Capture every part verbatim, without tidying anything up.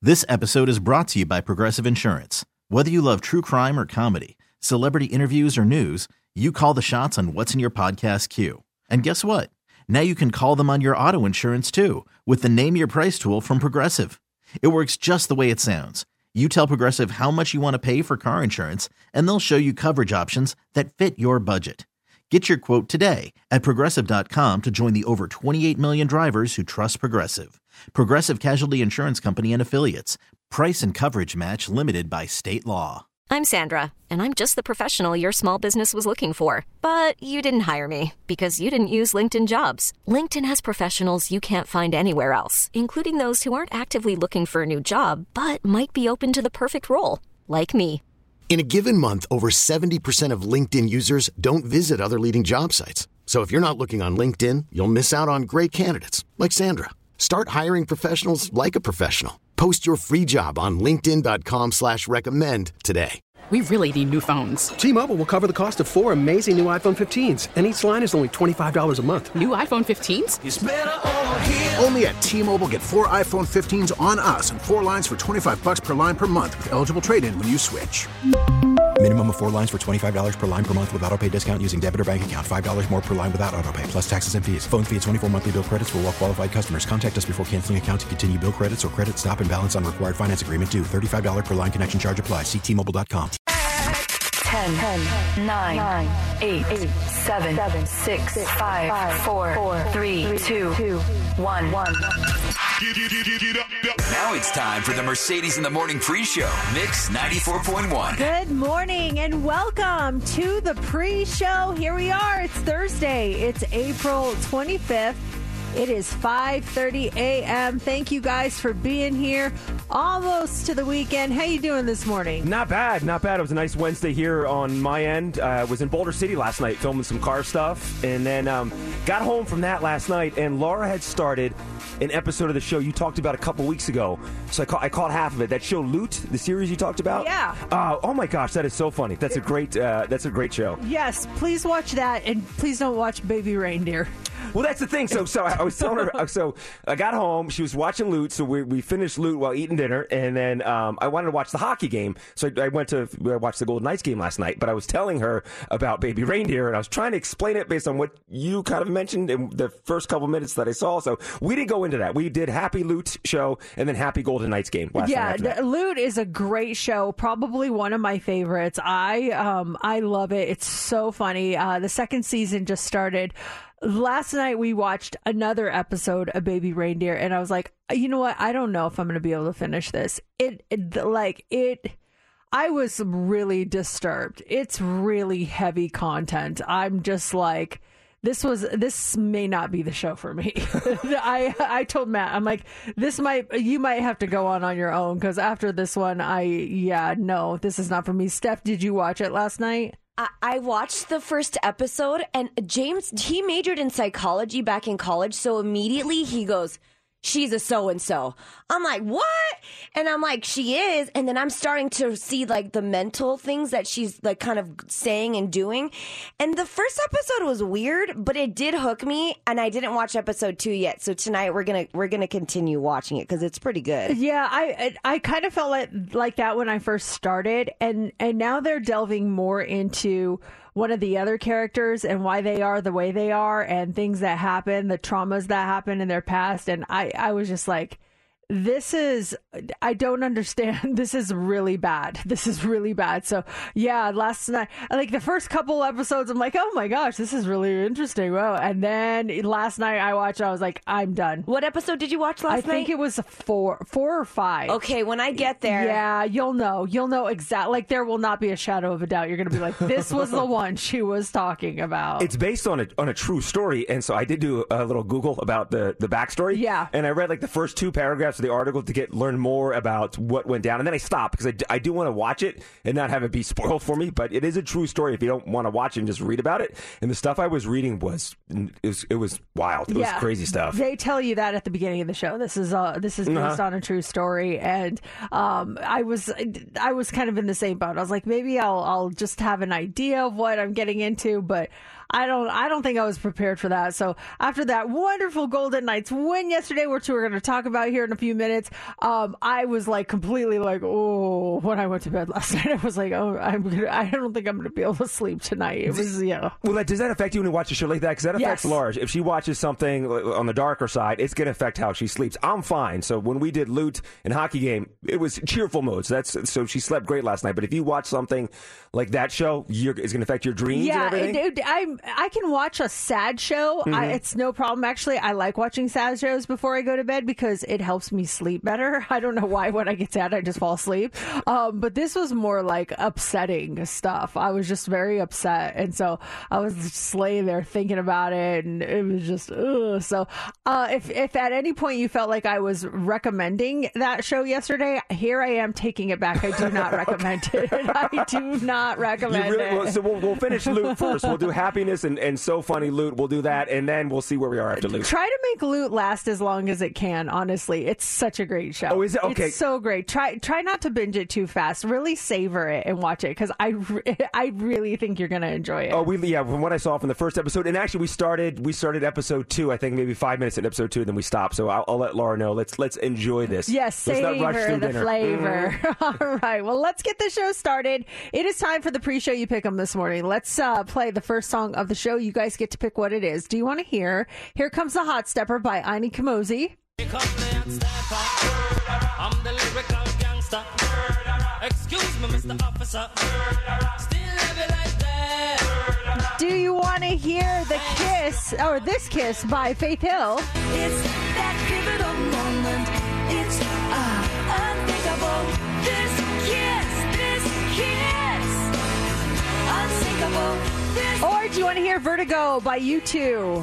This episode is brought to you by Progressive Insurance. Whether you love true crime or comedy, celebrity interviews or news, you call the shots on what's in your podcast queue. And guess what? Now you can call them on your auto insurance too with the Name Your Price tool from Progressive. It works just the way it sounds. You tell Progressive how much you want to pay for car insurance, and they'll show you coverage options that fit your budget. Get your quote today at Progressive dot com to join the over twenty-eight million drivers who trust Progressive. Progressive Casualty Insurance Company and Affiliates. Price and coverage match limited by state law. I'm Sandra, and I'm just the professional your small business was looking for. But you didn't hire me because you didn't use LinkedIn Jobs. LinkedIn has professionals you can't find anywhere else, including those who aren't actively looking for a new job, but might be open to the perfect role, like me. In a given month, over seventy percent of LinkedIn users don't visit other leading job sites. So if you're not looking on LinkedIn, you'll miss out on great candidates like Sandra. Start hiring professionals like a professional. Post your free job on linkedin dot com slash recommend today. We really need new phones. T-Mobile will cover the cost of four amazing new iPhone fifteens, and each line is only twenty-five dollars a month. New iPhone fifteens? It's better over here. Only at T-Mobile, get four iPhone fifteens on us and four lines for twenty-five bucks per line per month with eligible trade-in when you switch. Minimum of four lines for twenty-five dollars per line per month with autopay discount using debit or bank account. five dollars more per line without autopay, plus taxes and fees. Phone fee at twenty-four monthly bill credits for well-qualified customers. Contact us before canceling account to continue bill credits or credit stop and balance on required finance agreement due. thirty-five dollars per line connection charge applies. See T Mobile dot com. ten, nine, eight, seven, six, five, four, three, two, one. Now it's time for the Mercedes in the Morning pre-show. Mix ninety-four point one. Good morning and welcome to the pre-show. Here we are. It's Thursday. It's April twenty-fifth. It is five thirty a.m. Thank you guys for being here. Almost to the weekend. How you doing this morning? Not bad, not bad. It was a nice Wednesday here on my end. I uh, was in Boulder City last night filming some car stuff, and then um, got home from that last night, and Laura had started an episode of the show you talked about a couple weeks ago. So I, ca- I caught half of it. That show Loot, the series you talked about? Yeah. Uh, oh my gosh, that is so funny. That's a great uh, that's a great show. Yes, please watch that, and please don't watch Baby Reindeer. Well, that's the thing. So, so I was telling her. So I got home. She was watching Loot. So we we finished Loot while eating dinner, and then um, I wanted to watch the hockey game. So I, I went to I watched the Golden Knights game last night. But I was telling her about Baby Reindeer, and I was trying to explain it based on what you kind of mentioned in the first couple minutes that I saw. So we didn't go into that. We did Happy Loot show and then Happy Golden Knights game. Last yeah, night Loot is a great show. Probably one of my favorites. I um I love it. It's so funny. Uh, the second season just started. Last night we watched another episode of Baby Reindeer, and I was like, you know what? I don't know if I'm going to be able to finish this. It, it like it. I was really disturbed. It's really heavy content. I'm just like, this was this may not be the show for me. I I told Matt, I'm like, this might you might have to go on on your own, because after this one, I yeah no, this is not for me. Steph, did you watch it last night? I watched the first episode, and James, he majored in psychology back in college, so immediately he goes, she's a so-and-so. I'm like, what? And I'm like, she is. And then I'm starting to see, like, the mental things that she's, like, kind of saying and doing. And the first episode was weird, but it did hook me, and I didn't watch episode two yet. So tonight we're going to we're gonna continue watching it, because it's pretty good. Yeah, I I, I kind of felt like, like that when I first started, and, and now they're delving more into one of the other characters and why they are the way they are and things that happen, the traumas that happen in their past. And I, I was just like, this is, I don't understand. This is really bad. This is really bad. So yeah, last night, like the first couple episodes, I'm like, oh my gosh, this is really interesting. Wow. And then last night I watched, I was like, I'm done. What episode did you watch last I night? I think it was a four, four or five. Okay. When I get there. Yeah, you'll know. You'll know exactly. Like there will not be a shadow of a doubt. You're going to be like, this was the one she was talking about. It's based on a on a true story. And so I did do a little Google about the, the backstory. Yeah. And I read like the first two paragraphs of the article to get learn more about what went down, and then I stopped because I, d- I do want to watch it and not have it be spoiled for me. But it is a true story. If you don't want to watch it and just read about it, and the stuff I was reading was it was, it was wild. It yeah, was crazy stuff. They tell you that at the beginning of the show. This is uh this is based uh-huh. on a true story, and um I was I was kind of in the same boat. I was like, maybe I'll I'll just have an idea of what I'm getting into, but I don't I don't think I was prepared for that. So after that wonderful Golden Knights win yesterday, which we're going to talk about here in a few minutes, um, I was like completely like, oh, when I went to bed last night, I was like, oh, I'm gonna, I don't think I'm going to be able to sleep tonight. It was, yeah. Well, does that affect you when you watch a show like that? Because that affects Yes. Large. If she watches something on the darker side, it's going to affect how she sleeps. I'm fine. So when we did Loot and Hockey Game, it was cheerful mode. So that's so she slept great last night. But if you watch something like that show, you're, it's going to affect your dreams Yeah, and everything? it, it, I I can watch a sad show. Mhm. I, it's no problem. Actually, I like watching sad shows before I go to bed because it helps me sleep better. I don't know why when I get sad, I just fall asleep. Um, but this was more like upsetting stuff. I was just very upset. And so I was just laying there thinking about it. And it was just, ugh. So uh, if, if at any point you felt like I was recommending that show yesterday, here I am taking it back. I do not recommend it. I do not recommend You really, it. well, so we'll, we'll finish Loot first. We'll do Happiness and, and So Funny Loot. We'll do that, and then we'll see where we are after Loot. Try to make Loot last as long as it can, honestly. It's such a great show. Oh, is it? Okay. It's so great. Try try not to binge it too fast. Really savor it and watch it because I, re- I really think you're going to enjoy it. Oh, we yeah. From what I saw from the first episode, and actually we started we started episode two. I think maybe five minutes in episode two, and then we stopped. So I'll, I'll let Laura know. Let's let's enjoy this. Yes, let's savor not rush through the dinner. flavor. Mhm. All right. Well, let's get the show started. It is time for the pre-show You Pick 'em this morning. Let's uh, play the first song of the show. You guys get to pick what it is. Do you want to hear? Here Comes the Hot Stepper by Aini Kamosi. I'm the lyrical gangster. Excuse me, Mister Officer. Still live it like that. Do you want to hear The Kiss, or This Kiss by Faith Hill? It's that pivotal moment. It's uh, unthinkable. This kiss, this kiss. Unsinkable. This Or do you want to hear Vertigo by U two?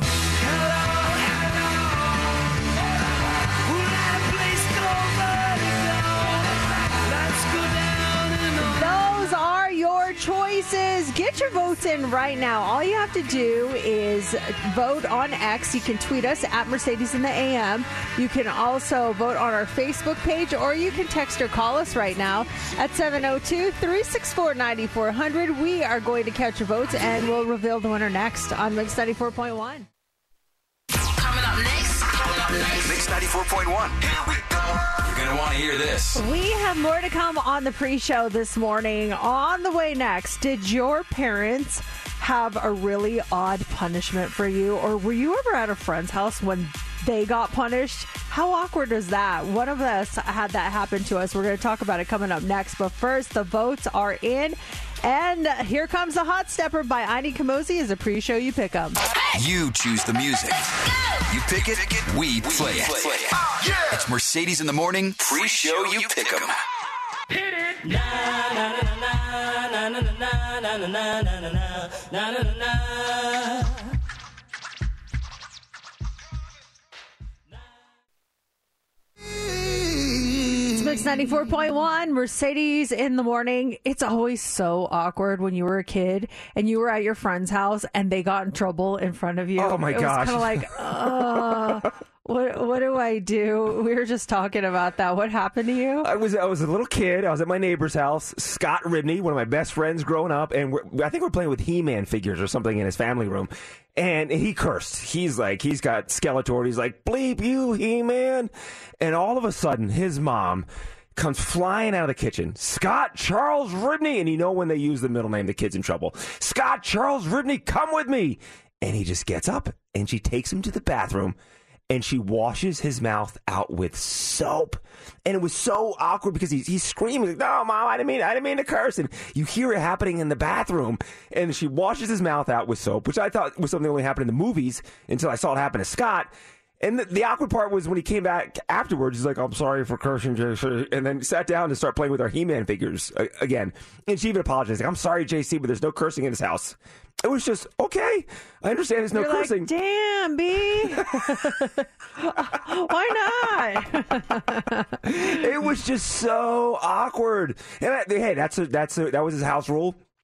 Those are your choices. Get your votes in right now. All you have to do is vote on X. You can tweet us at Mercedes in the A M. You can also vote on our Facebook page, or you can text or call us right now at seven oh two, three six four, nine four hundred. We are going to catch your votes, and we'll reveal the winner next on Mix ninety-four point one. Coming up next. Coming up next. Mix ninety-four point one. Here we go. You're going to want to hear this. We have more to come on the pre-show this morning. On the way next, did your parents have a really odd punishment for you? Or were you ever at a friend's house when they got punished? How awkward is that? One of us had that happen to us. We're going to talk about it coming up next. But first, the votes are in. And Here Comes the Hot Stepper by Aini Kamosi is a pre-show You Pick 'em. You choose the music. You pick it, we play it. It's Mercedes in the Morning, pre-show You Pick 'em. hit it. Na na na na na na na na na na na na na na na. It's Mix ninety-four point one, Mercedes in the Morning. It's always so awkward when you were a kid and you were at your friend's house and they got in trouble in front of you. Oh, my it gosh. It was kind of like, uh, what, what do I do? We were just talking about that. What happened to you? I was I was a little kid. I was at my neighbor's house. Scott Ribney, one of my best friends growing up, and we're, I think we're playing with He-Man figures or something in his family room. And he cursed. He's like, he's got Skeletor. He's like, bleep you, He-Man. And all of a sudden, his mom comes flying out of the kitchen. Scott Charles Ribney. And you know when they use the middle name, the kid's in trouble. Scott Charles Ribney, come with me. And he just gets up and she takes him to the bathroom. And she washes his mouth out with soap. And it was so awkward because he's, he's screaming, like, no, Mom, I didn't mean I didn't mean to curse. And you hear it happening in the bathroom. And she washes his mouth out with soap, which I thought was something that only happened in the movies until I saw it happen to Scott. And the, the awkward part was when he came back afterwards, he's like, I'm sorry for cursing, J C. And then sat down to start playing with our He-Man figures uh, again. And she even apologized. Like, I'm sorry, J C, but there's no cursing in this house. It was just, okay, I understand there's no You're cursing. Like, damn, B. Why not? It was just so awkward. And I, hey, that's a, that's a, that was his house rule.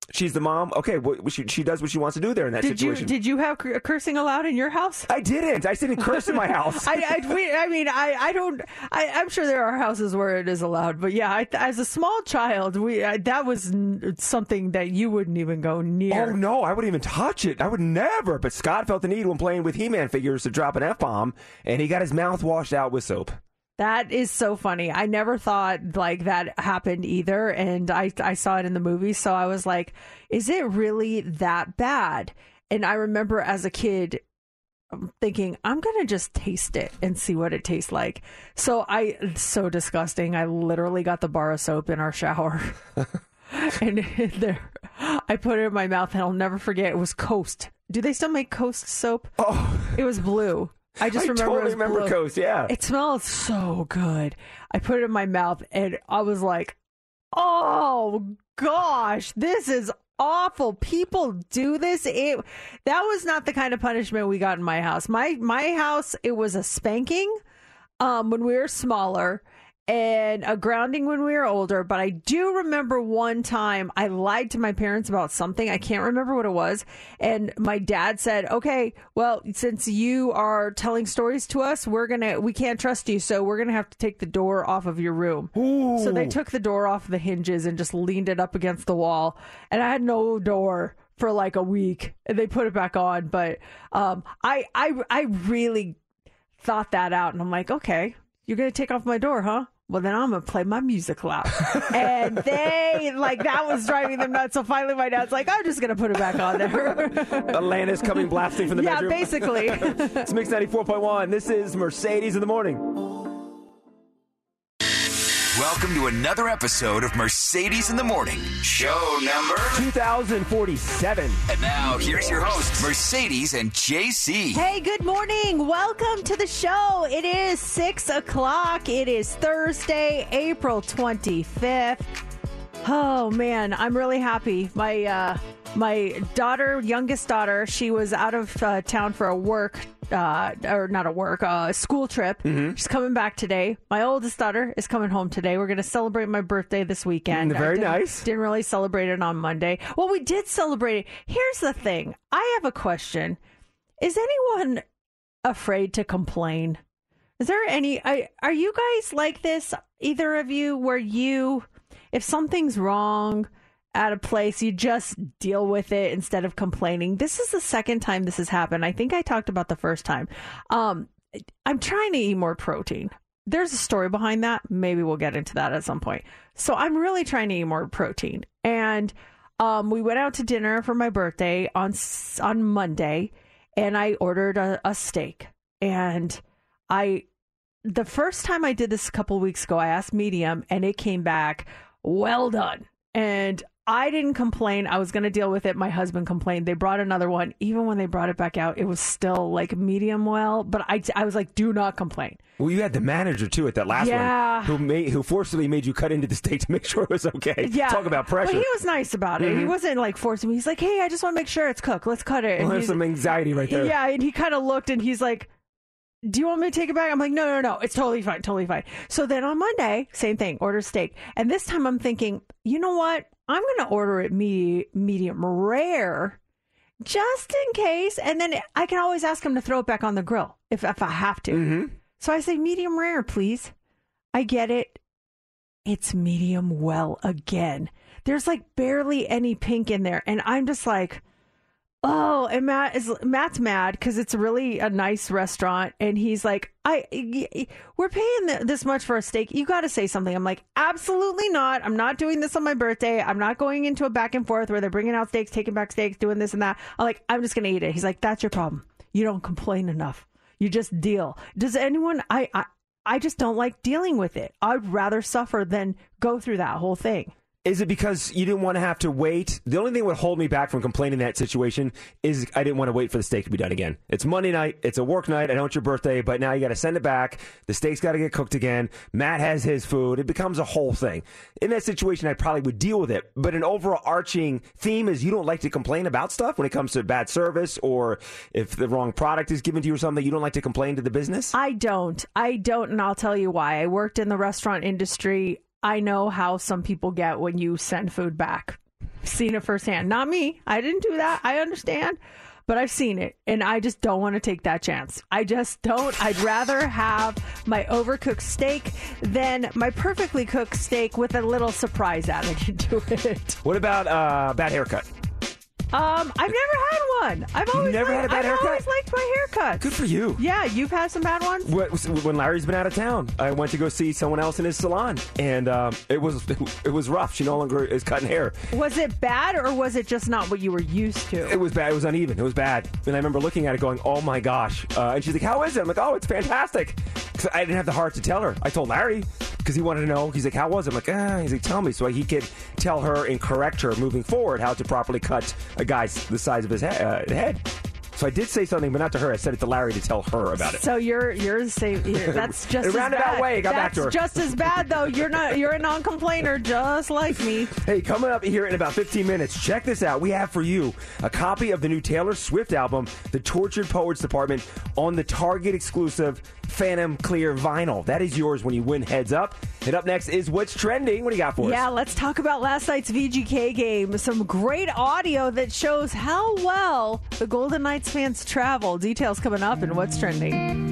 She's the mom. Okay, well, she, she does what she wants to do there in that did situation. You, did you have cur- cursing allowed in your house? I didn't. I didn't curse in my house. I, I, we, I mean, I, I don't. I, I'm sure there are houses where it is allowed, but yeah, I, as a small child, we I, that was n- something that you wouldn't even go near. Oh no, I wouldn't even touch it. I would never. But Scott felt the need when playing with He-Man figures to drop an F-bomb, and he got his mouth washed out with soap. That is so funny. I never thought like that happened either. And I, I saw it in the movie. So I was like, is it really that bad? And I remember as a kid thinking, I'm going to just taste it and see what it tastes like. So I, it's so disgusting. I literally got the bar of soap in our shower. And there, I put it in my mouth and I'll never forget. It was Coast. Do they still make Coast soap? Oh, it was blue. I just I remember totally it was remember blue. Coast, yeah. It smells so good. I put it in my mouth and I was like, oh gosh, this is awful. People do this. It that was not the kind of punishment we got in my house. My my house, it was a spanking um, when we were smaller and a grounding when we were older. But I do remember one time I lied to my parents about something. I can't remember what it was. And my dad said, okay, well, since you are telling stories to us, we're going to, we can't trust you. So we're going to have to take the door off of your room. Ooh. So they took the door off the hinges and just leaned it up against the wall. And I had no door for like a week and they put it back on. But um, I, I, I really thought that out. And I'm like, okay, you're going to take off my door, huh? Well, then I'm going to play my music loud. And they, like, that was driving them nuts. So finally my dad's like, I'm just going to put it back on there. Atlanta's coming blasting from the yeah, bedroom. Yeah, basically. It's Mix ninety-four point one. This is Mercedes in the Morning. Welcome to another episode of Mercedes in the Morning, show number two thousand forty-seven. And now, here's your hosts, Mercedes and J C. Hey, good morning. Welcome to the show. It is six o'clock. It is Thursday, April twenty-fifth. Oh, man, I'm really happy. My uh, my daughter, youngest daughter, she was out of uh, town for a work Uh, or not a work, uh, a school trip. Mm-hmm. She's coming back today. My oldest daughter is coming home today. We're going to celebrate my birthday this weekend. Mm, very didn't, nice. Didn't really celebrate it on Monday. Well, we did celebrate it. Here's the thing. I have a question. Is anyone afraid to complain? Is there any, I, are you guys like this, either of you, where you, if something's wrong at a place, you just deal with it instead of complaining? This is the second time this has happened. I think I talked about the first time. Um, I'm trying to eat more protein. There's a story behind that. Maybe we'll get into that at some point. So I'm really trying to eat more protein. And um, we went out to dinner for my birthday on on Monday, and I ordered a, a steak. And I, the first time I did this a couple weeks ago, I asked medium, and it came back well done. And I didn't complain. I was going to deal with it. My husband complained. They brought another one. Even when they brought it back out, it was still like medium well. But I, I was like, do not complain. Well, you had the manager, too, at that last yeah. one, who made, who forcibly made you cut into the steak to make sure it was okay. Yeah. Talk about pressure. But he was nice about it. Mm-hmm. He wasn't like forcing me. He's like, hey, I just want to make sure it's cooked. Let's cut it. Well, and there's some anxiety right there. Yeah, and he kind of looked and he's like, do you want me to take it back? I'm like, no, no, no. It's totally fine. Totally fine. So then on Monday, same thing, order steak. And this time I'm thinking, you know what? I'm going to order it me- medium rare just in case. And then I can always ask him to throw it back on the grill if, if I have to. Mm-hmm. So I say, medium rare, please. I get it. It's medium well again. There's like barely any pink in there. And I'm just like, oh, and Matt is Matt's mad because it's really a nice restaurant, and he's like, "I, we're paying this much for a steak. You got to say something." I'm like, "Absolutely not. I'm not doing this on my birthday. I'm not going into a back and forth where they're bringing out steaks, taking back steaks, doing this and that." I'm like, "I'm just gonna eat it." He's like, "That's your problem. You don't complain enough. You just deal." Does anyone? I, I, I just don't like dealing with it. I'd rather suffer than go through that whole thing. Is it because you didn't want to have to wait? The only thing that would hold me back from complaining in that situation is I didn't want to wait for the steak to be done again. It's Monday night. It's a work night. I know it's your birthday, but now you got to send it back. The steak's got to get cooked again. Matt has his food. It becomes a whole thing. In that situation, I probably would deal with it. But an overarching theme is you don't like to complain about stuff when it comes to bad service or if the wrong product is given to you or something. You don't like to complain to the business? I don't. I don't, and I'll tell you why. I worked in the restaurant industry. I know how some people get when you send food back. seen it firsthand. Not me. I didn't do that. I understand. But I've seen it, and I just don't want to take that chance. I just don't. I'd rather have my overcooked steak than my perfectly cooked steak with a little surprise added to it. What about uh, bad haircut? Um, I've never had one. I've always never liked, had a bad I've haircut? always liked my haircuts. Good for you. Yeah, you've had some bad ones? When Larry's been out of town, I went to go see someone else in his salon, and um, it was it was rough. She no longer is cutting hair. Was it bad, or was it just not what you were used to? It was bad. It was uneven. It was bad. And I remember looking at it going, oh, my gosh. Uh, and she's like, how is it? I'm like, oh, it's fantastic. So I didn't have the heart to tell her. I told Larry because he wanted to know. He's like, how was it? I'm like, ah. He's like, tell me. So he could tell her and correct her moving forward how to properly cut a guy's the size of his he- uh, head. So I did say something, but not to her. I said it to Larry to tell her about it. So you're you're the same. You're, that's just In a as roundabout bad. way, it got that's back to her. just as bad though. You're not. You're a non-complainer, just like me. Hey, coming up here in about fifteen minutes, check this out. We have for you a copy of the new Taylor Swift album, The Tortured Poets Department, on the Target exclusive Phantom Clear vinyl. That is yours when you win Heads Up. And up next is What's Trending. What do you got for us? Yeah, let's talk about last night's V G K game. Some great audio that shows how well the Golden Knights fans travel. Details coming up in What's Trending.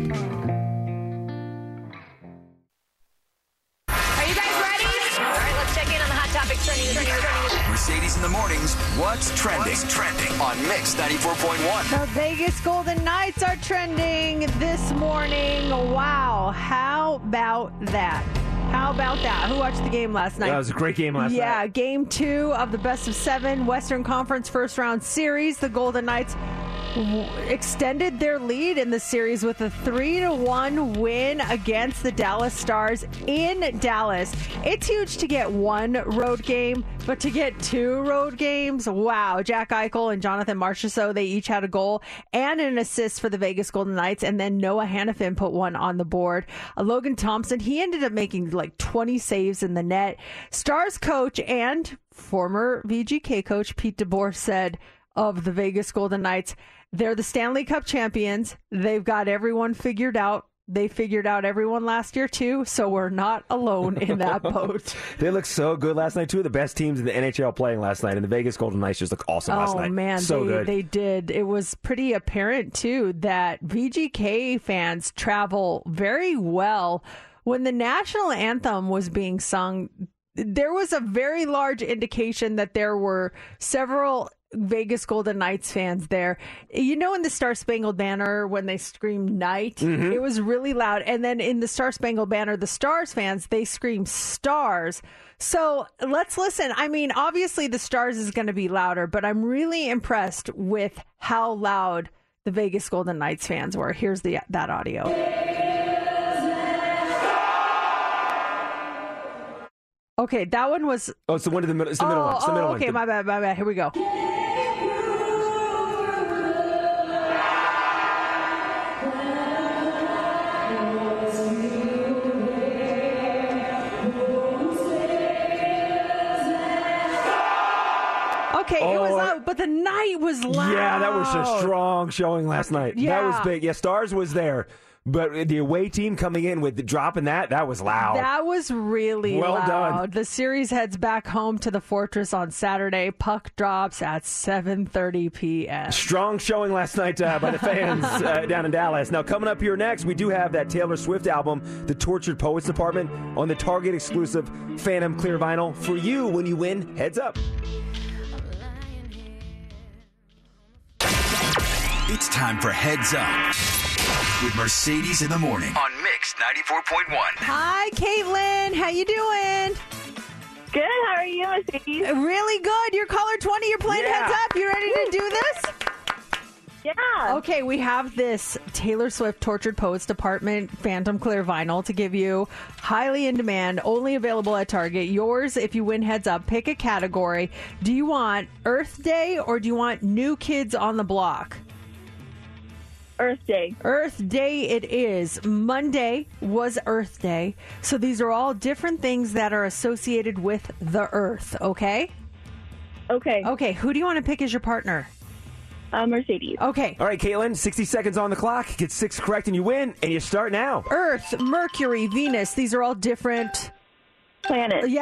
Are you guys ready? All right, let's check in on the hot topics trending. trending, trending. Mercedes in the mornings. What's trending? What's trending on Mix ninety-four point one. The Vegas Golden Knights are trending this morning. Wow, how about that? How about that? Who watched the game last night? That was a great game last yeah, night. Yeah, game two of the best of seven Western Conference first round series. The Golden Knights w- extended their lead in the series with a three to one win against the Dallas Stars in Dallas. It's huge to get one road game, but to get two road games, wow. Jack Eichel and Jonathan Marchessault, they each had a goal and an assist for the Vegas Golden Knights, and then Noah Hannafin put one on the board. Uh, Logan Thompson, he ended up making like twenty saves in the net. Stars coach and former V G K coach Pete DeBoer said of the Vegas Golden Knights, they're the Stanley Cup champions. They've got everyone figured out. They figured out everyone last year, too, so we're not alone in that boat. They looked so good last night. Two of the best teams in the N H L playing last night, and the Vegas Golden Knights just looked awesome oh, last night. Oh, man, so they, good. they did. It was pretty apparent, too, that V G K fans travel very well. When the national anthem was being sung, there was a very large indication that there were several Vegas Golden Knights fans there. You know, in the Star Spangled Banner, when they scream night, mm-hmm. it was really loud. And then in the Star Spangled Banner, the Stars fans, they scream stars. So let's listen. I mean, obviously the Stars is going to be louder, but I'm really impressed with how loud the Vegas Golden Knights fans were. Here's the that audio. Okay, that one was... Oh, it's the one in the middle. It's the oh, middle one. It's the oh, middle okay, one. my bad, my bad. Here we go. Okay, oh, it was loud, but the night was loud. Yeah, that was a strong showing last night. Yeah. That was big. Yeah, Stars was there. But the away team coming in with the dropping that, that was loud. That was really well loud. done. The series heads back home to the Fortress on Saturday. Puck drops at seven thirty p.m. Strong showing last night uh, by the fans uh, down in Dallas. Now, coming up here next, we do have that Taylor Swift album, The Tortured Poets Department, on the Target exclusive Phantom Clear vinyl for you when you win Heads Up. It's time for Heads Up with Mercedes in the morning on Mix ninety-four point one. Hi, Caitlin. How you doing? Good. How are you, Mercedes? Really good. You're caller twenty. You're playing Yeah. Heads Up. You ready to do this? Yeah. Okay, we have this Taylor Swift Tortured Poets Department Phantom Clear vinyl to give you. Highly in demand, only available at Target. Yours, if you win Heads Up, pick a category. Do you want Earth Day or do you want New Kids on the Block? Earth Day. Earth Day it is. Monday was Earth Day. So these are all different things that are associated with the Earth, okay? Okay. Okay, who do you want to pick as your partner? Uh, Mercedes. Okay. All right, Caitlin, sixty seconds on the clock. Get six correct and you win, and you start now. Earth, Mercury, Venus. These are all different... planets. Yes.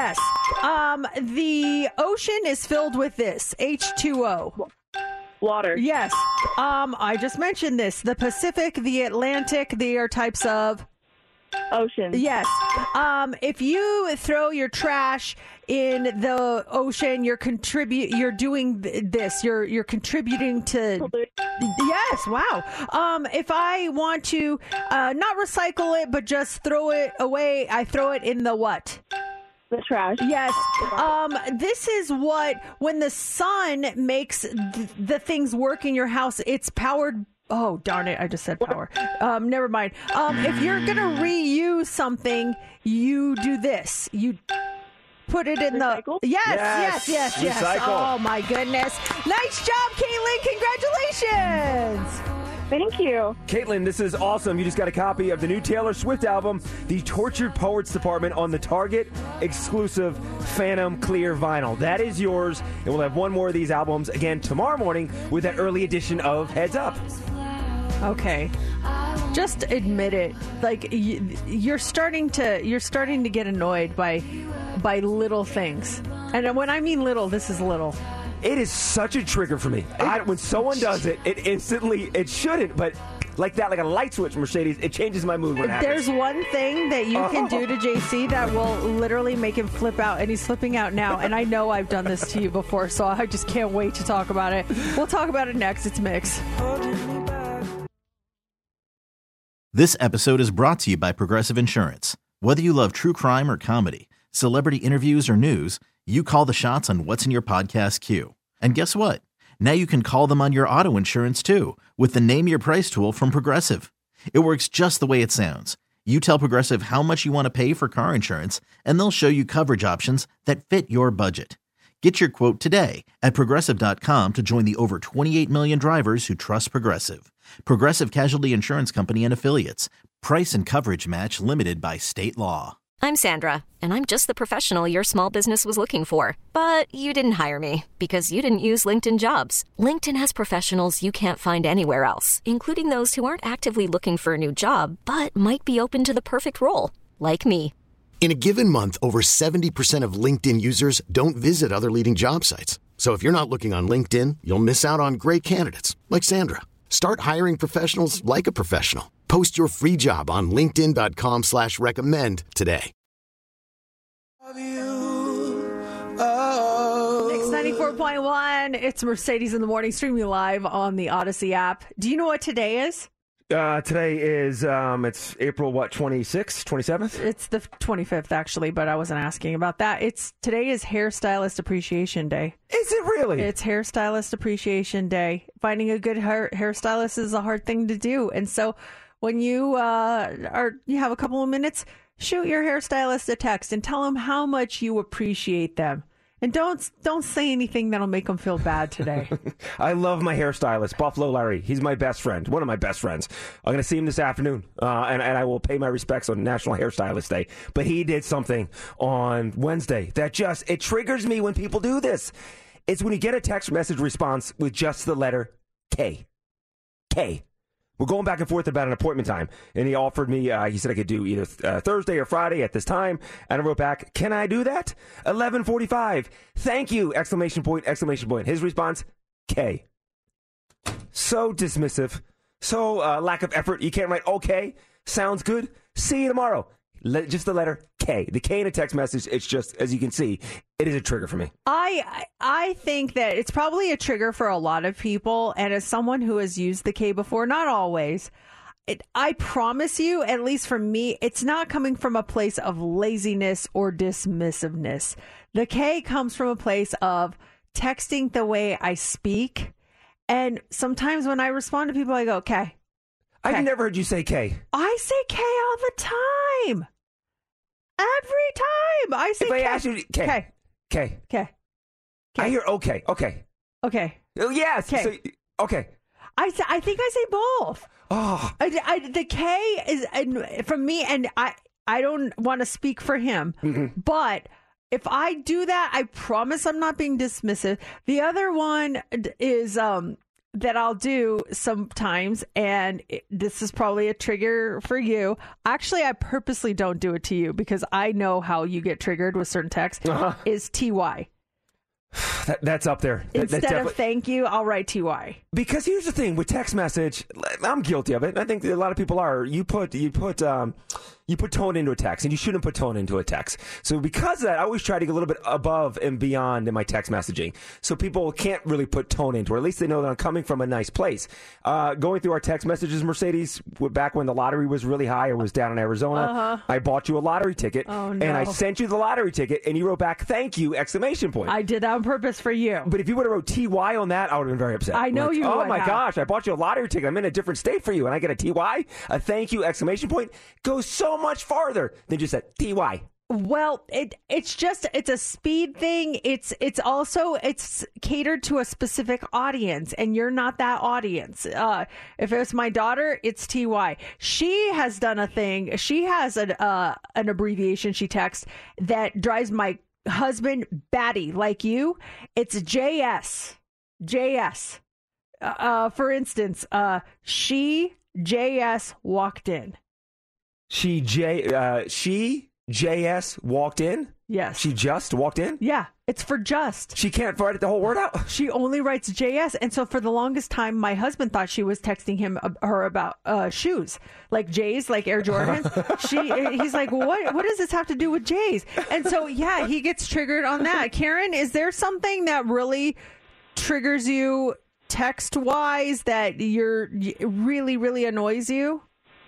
Um, the ocean is filled with this H two O. Water. Yes. Um, I just mentioned this. The Pacific, the Atlantic, they are types of ocean. Yes. Um, if you throw your trash in the ocean, you're contribute. You're doing th- this. You're you're contributing to. Yes. Wow. Um, if I want to uh, not recycle it, but just throw it away, I throw it in the what? The trash. Yes. Um, this is what, when the sun makes th- the things work in your house, it's powered. Oh, darn it. I just said power. Um, never mind. Um, if you're going to reuse something, you do this. You put it in Recycle? the. Yes, Yes. yes, yes, yes. Recycle. Oh, my goodness. Nice job, Caitlin. Congratulations. Thank you. Caitlin, this is awesome. You just got a copy of the new Taylor Swift album, The Tortured Poets Department, on the Target exclusive Phantom Clear vinyl. That is yours, and we'll have one more of these albums again tomorrow morning with that early edition of Heads Up. Okay. Just admit it. Like y- you're starting to you're starting to get annoyed by by little things. And when I mean little, this is little. It is such a trigger for me. I, when someone does it, it instantly, it shouldn't, but like that, like a light switch, Mercedes, it changes my mood when it happens. There's one thing that you can do to J C that will literally make him flip out, and he's flipping out now. And I know I've done this to you before, so I just can't wait to talk about it. We'll talk about it next. It's Mix. This episode is brought to you by Progressive Insurance. Whether you love true crime or comedy, celebrity interviews or news, you call the shots on what's in your podcast queue. And guess what? Now you can call them on your auto insurance too with the Name Your Price tool from Progressive. It works just the way it sounds. You tell Progressive how much you want to pay for car insurance, and they'll show you coverage options that fit your budget. Get your quote today at Progressive dot com to join the over twenty-eight million drivers who trust Progressive. Progressive Casualty Insurance Company and Affiliates. Price and coverage match limited by state law. I'm Sandra, and I'm just the professional your small business was looking for. But you didn't hire me because you didn't use LinkedIn Jobs. LinkedIn has professionals you can't find anywhere else, including those who aren't actively looking for a new job, but might be open to the perfect role, like me. In a given month, over seventy percent of LinkedIn users don't visit other leading job sites. So if you're not looking on LinkedIn, you'll miss out on great candidates like Sandra. Start hiring professionals like a professional. Post your free job on linkedin dot com slash recommend today. Mix ninety-four point one. It's Mercedes in the Morning, streaming live on the Odyssey app. Do you know what today is? Uh, today is, um, it's April, what, twenty-sixth, twenty-seventh? It's the twenty-fifth, actually, but I wasn't asking about that. It's Today is Hairstylist Appreciation Day. Is it really? It's Hairstylist Appreciation Day. Finding a good hair, hairstylist is a hard thing to do. And so when you uh, are you have a couple of minutes, shoot your hairstylist a text and tell them how much you appreciate them. And don't don't say anything that'll make them feel bad today. I love my hairstylist, Buffalo Larry. He's my best friend, one of my best friends. I'm going to see him this afternoon, uh, and, and I will pay my respects on National Hairstylist Day. But he did something on Wednesday that just, it triggers me when people do this. It's when you get a text message response with just the letter K. K. We're going back and forth about an appointment time, and he offered me, uh, he said I could do either uh, Thursday or Friday at this time, and I wrote back, can I do that? eleven forty-five. Thank you! Exclamation point, exclamation point. His response, K. So dismissive. So uh, lack of effort. You can't write, okay, sounds good. See you tomorrow. Le- just the letter K. The K in a text message, it's just, as you can see, it is a trigger for me. I I think that it's probably a trigger for a lot of people. And as someone who has used the K before, not always, it, I promise you, at least for me, it's not coming from a place of laziness or dismissiveness. The K comes from a place of texting the way I speak. And sometimes when I respond to people, I go, K. I've never heard you say K. I say K all the time. Every time I say if I K. ask you, K. K. K. K. I hear okay. Okay. Okay. Oh, yes. K. So, okay. I, th- I think I say both. Oh. I, I, the K is and from me, and I, I don't want to speak for him, mm-hmm. but if I do that, I promise I'm not being dismissive. The other one is um that I'll do sometimes, and it, this is probably a trigger for you. Actually, I purposely don't do it to you because I know how you get triggered with certain texts, uh-huh. is T Y. That, that's up there. That, Instead that's of thank you, I'll write T Y. Because here's the thing with text message, I'm guilty of it. I think a lot of people are. You put you put um, you put tone into a text, and you shouldn't put tone into a text. So because of that, I always try to get a little bit above and beyond in my text messaging, so people can't really put tone into it. Or at least they know that I'm coming from a nice place. Uh, going through our text messages, Mercedes, back when the lottery was really high, or was down in Arizona, uh-huh. I bought you a lottery ticket, oh, no. and I sent you the lottery ticket, and you wrote back "thank you!" exclamation point. I did that on purpose for you. But if you would have wrote T Y on that, I would have been very upset. I know like, you Oh would my have. gosh, I bought you a lottery ticket. I'm in a different state for you, and I get a T Y, a thank you exclamation point, goes so much farther than just a T Y. Well, it it's just it's a speed thing. It's it's also it's catered to a specific audience, and you're not that audience. Uh, if it's my daughter, it's T Y. She has done a thing. She has an uh, an abbreviation she texts that drives my husband batty like you. It's J S. J S. Uh, for instance, uh, she J S walked in. She J uh, she J S walked in. Yes. She just walked in? Yeah, it's for just. She can't write the whole word out? She only writes J S. And so for the longest time, my husband thought she was texting him uh, her about uh, shoes, like J's, like Air Jordans. she, he's like, what, what does this have to do with J's? And so, yeah, he gets triggered on that. Karen, is there something that really triggers you text-wise that you're really, really annoys you?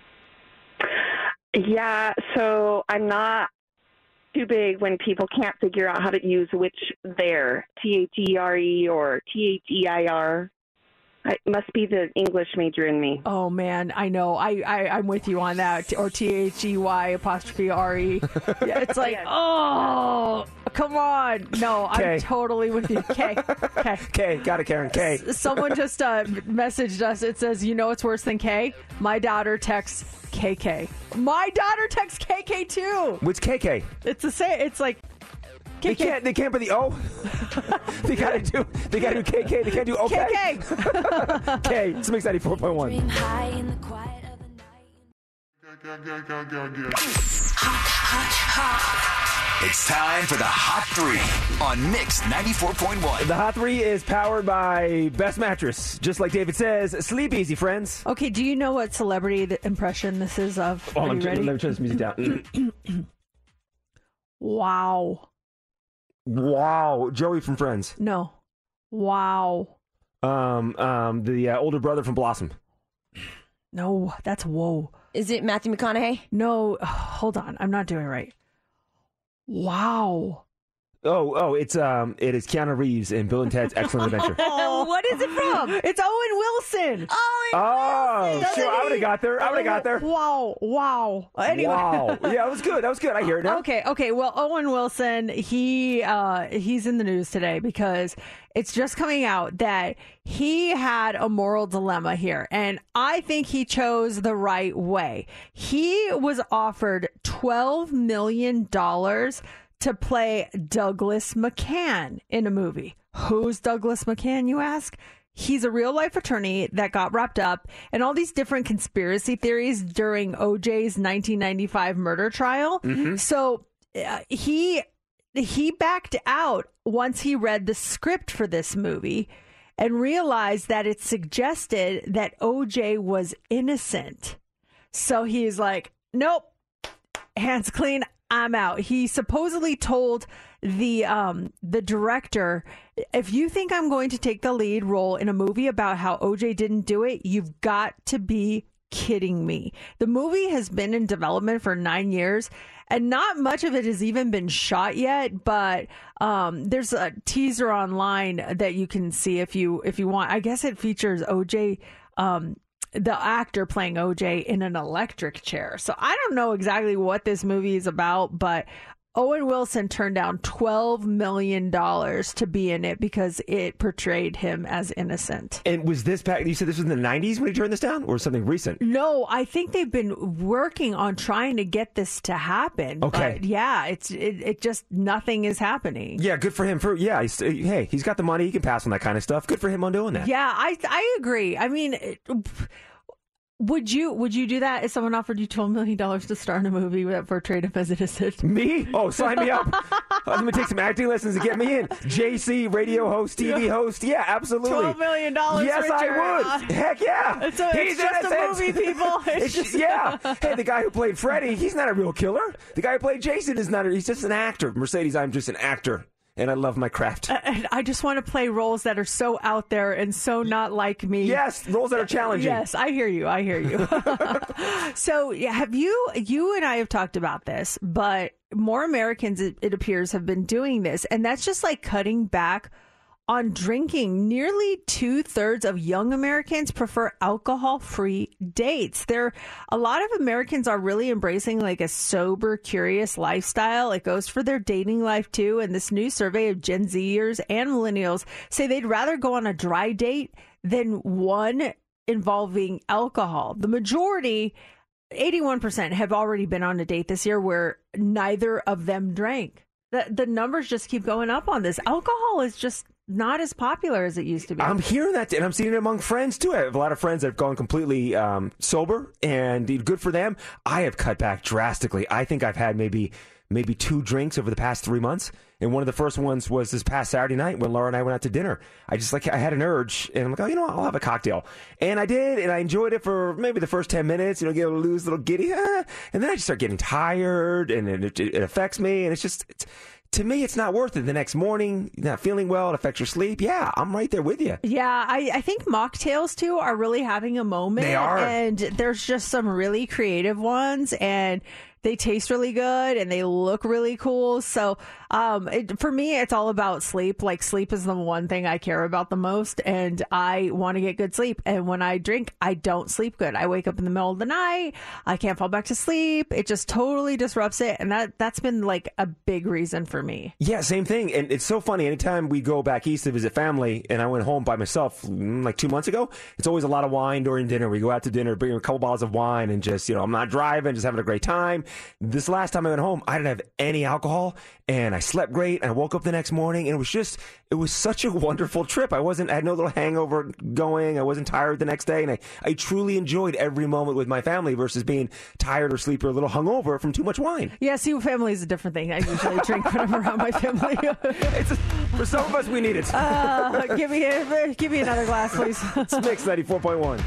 Yeah, so I'm not too big when people can't figure out how to use which there, T H E R E or T H E I R. It must be the English major in me. Oh, man, I know. I, I, I'm with you on that. Or T H E Y apostrophe R E. Yeah, it's like, oh, come on. No, K. I'm totally with you. K. K. K. Got it, Karen. K. Someone just uh, messaged us. It says, you know what's worse than K? My daughter texts K K. My daughter texts K K too. Which K K? It's the same. It's like K K. They can't. They can't put the O. they gotta do. They gotta do K K. They can't do OK. K K. K. It's Mix ninety-four point one. It's time for the Hot Three on Mix ninety-four point one. The Hot Three is powered by Best Mattress. Just like David says, sleep easy, friends. Okay, do you know what celebrity the impression this is of? Oh, Are let you me, ready? let me turn this music down. Wow. Wow. Joey from Friends. No. Wow. Um, um, the uh, older brother from Blossom. No, that's whoa. Is it Matthew McConaughey? No, hold on. I'm not doing it right. Wow. Oh, oh, it's um, it is Keanu Reeves in Bill and Ted's Excellent Adventure. What is it from? It's Owen Wilson. Oh, Oh, Doesn't sure. I would have he? got there. I would have got there. Wow, wow. Anyway. Wow. Yeah, that was good. That was good. I hear it now. Okay, okay. Well, Owen Wilson, he uh, he's in the news today because it's just coming out that he had a moral dilemma here, and I think he chose the right way. He was offered twelve million dollars to play Douglas McCann in a movie. Who's Douglas McCann, you ask? He's a real life attorney that got wrapped up in all these different conspiracy theories during O J's nineteen ninety-five murder trial. Mm-hmm. So uh, he he backed out once he read the script for this movie and realized that it suggested that O J was innocent. So he's like, nope, hands clean. I'm out. He supposedly told the um, the director, if you think I'm going to take the lead role in a movie about how O J didn't do it, you've got to be kidding me. The movie has been in development for nine years, and not much of it has even been shot yet. But um, there's a teaser online that you can see if you if you want. I guess it features O J. Um, the actor playing O J in an electric chair. So I don't know exactly what this movie is about, but Owen Wilson turned down twelve million dollars to be in it because it portrayed him as innocent. And was this back? You said this was in the nineties when he turned this down, or something recent? No, I think they've been working on trying to get this to happen. Okay. But yeah, it's it, it just nothing is happening. Yeah, good for him. For yeah, he's, hey, he's got the money. He can pass on that kind of stuff. Good for him on doing that. Yeah, I I agree. I mean. It, Would you would you do that if someone offered you twelve million dollars to star in a movie that portrayed him as innocent? Me? Oh, sign me up. Let me take some acting lessons to get me in. J C, radio host, T V yeah. host. Yeah, absolutely. twelve million dollars. Yes, Richard. I would. Uh, Heck yeah. It's, a, he's it's just innocent. a movie, people. It's it's, just... Yeah. Hey, the guy who played Freddy, he's not a real killer. The guy who played Jason is not. A, he's just an actor. Mercedes, I'm just an actor. And I love my craft. And I just want to play roles that are so out there and so not like me. Yes, roles that are challenging. Yes, I hear you. I hear you. So, have you, you and I have talked about this, but more Americans, it, it appears, have been doing this. And that's just like cutting back on drinking. Nearly two thirds of young Americans prefer alcohol-free dates. There, a lot of Americans are really embracing like a sober, curious lifestyle. It goes for their dating life too. And this new survey of Gen Zers and millennials say they'd rather go on a dry date than one involving alcohol. The majority, eighty-one percent, have already been on a date this year where neither of them drank. The, the numbers just keep going up on this. Alcohol is just not as popular as it used to be. I'm hearing that, and I'm seeing it among friends, too. I have a lot of friends that have gone completely um, sober, and good for them. I have cut back drastically. I think I've had maybe maybe two drinks over the past three months, and one of the first ones was this past Saturday night when Laura and I went out to dinner. I just, like, I had an urge, and I'm like, oh, you know what? I'll have a cocktail. And I did, and I enjoyed it for maybe the first ten minutes, you know, get a loose, little giddy, ah, and then I just start getting tired, and it, it, it affects me, and it's just... It's, to me, it's not worth it. The next morning, you're not feeling well, it affects your sleep. Yeah, I'm right there with you. Yeah, I, I think mocktails, too, are really having a moment. They are. And there's just some really creative ones, and they taste really good, and they look really cool. So um, it, for me, it's all about sleep. Like, sleep is the one thing I care about the most, and I want to get good sleep. And when I drink, I don't sleep good. I wake up in the middle of the night. I can't fall back to sleep. It just totally disrupts it, and that, that's been, like, a big reason for me. Yeah, same thing. And it's so funny. Anytime we go back east to visit family, and I went home by myself like two months ago, it's always a lot of wine during dinner. We go out to dinner, bring a couple bottles of wine, and just, you know, I'm not driving, just having a great time. This last time I went home, I didn't have any alcohol, and I slept great, and I woke up the next morning, and it was just, it was such a wonderful trip. I wasn't, I had no little hangover going. I wasn't tired the next day, and I, I truly enjoyed every moment with my family versus being tired or sleepy or a little hungover from too much wine. Yeah, see, family is a different thing. I usually drink when I'm around my family. It's a, for some of us, we need it. Uh, give me a, give me another glass, please. It's Mix ninety-four point one.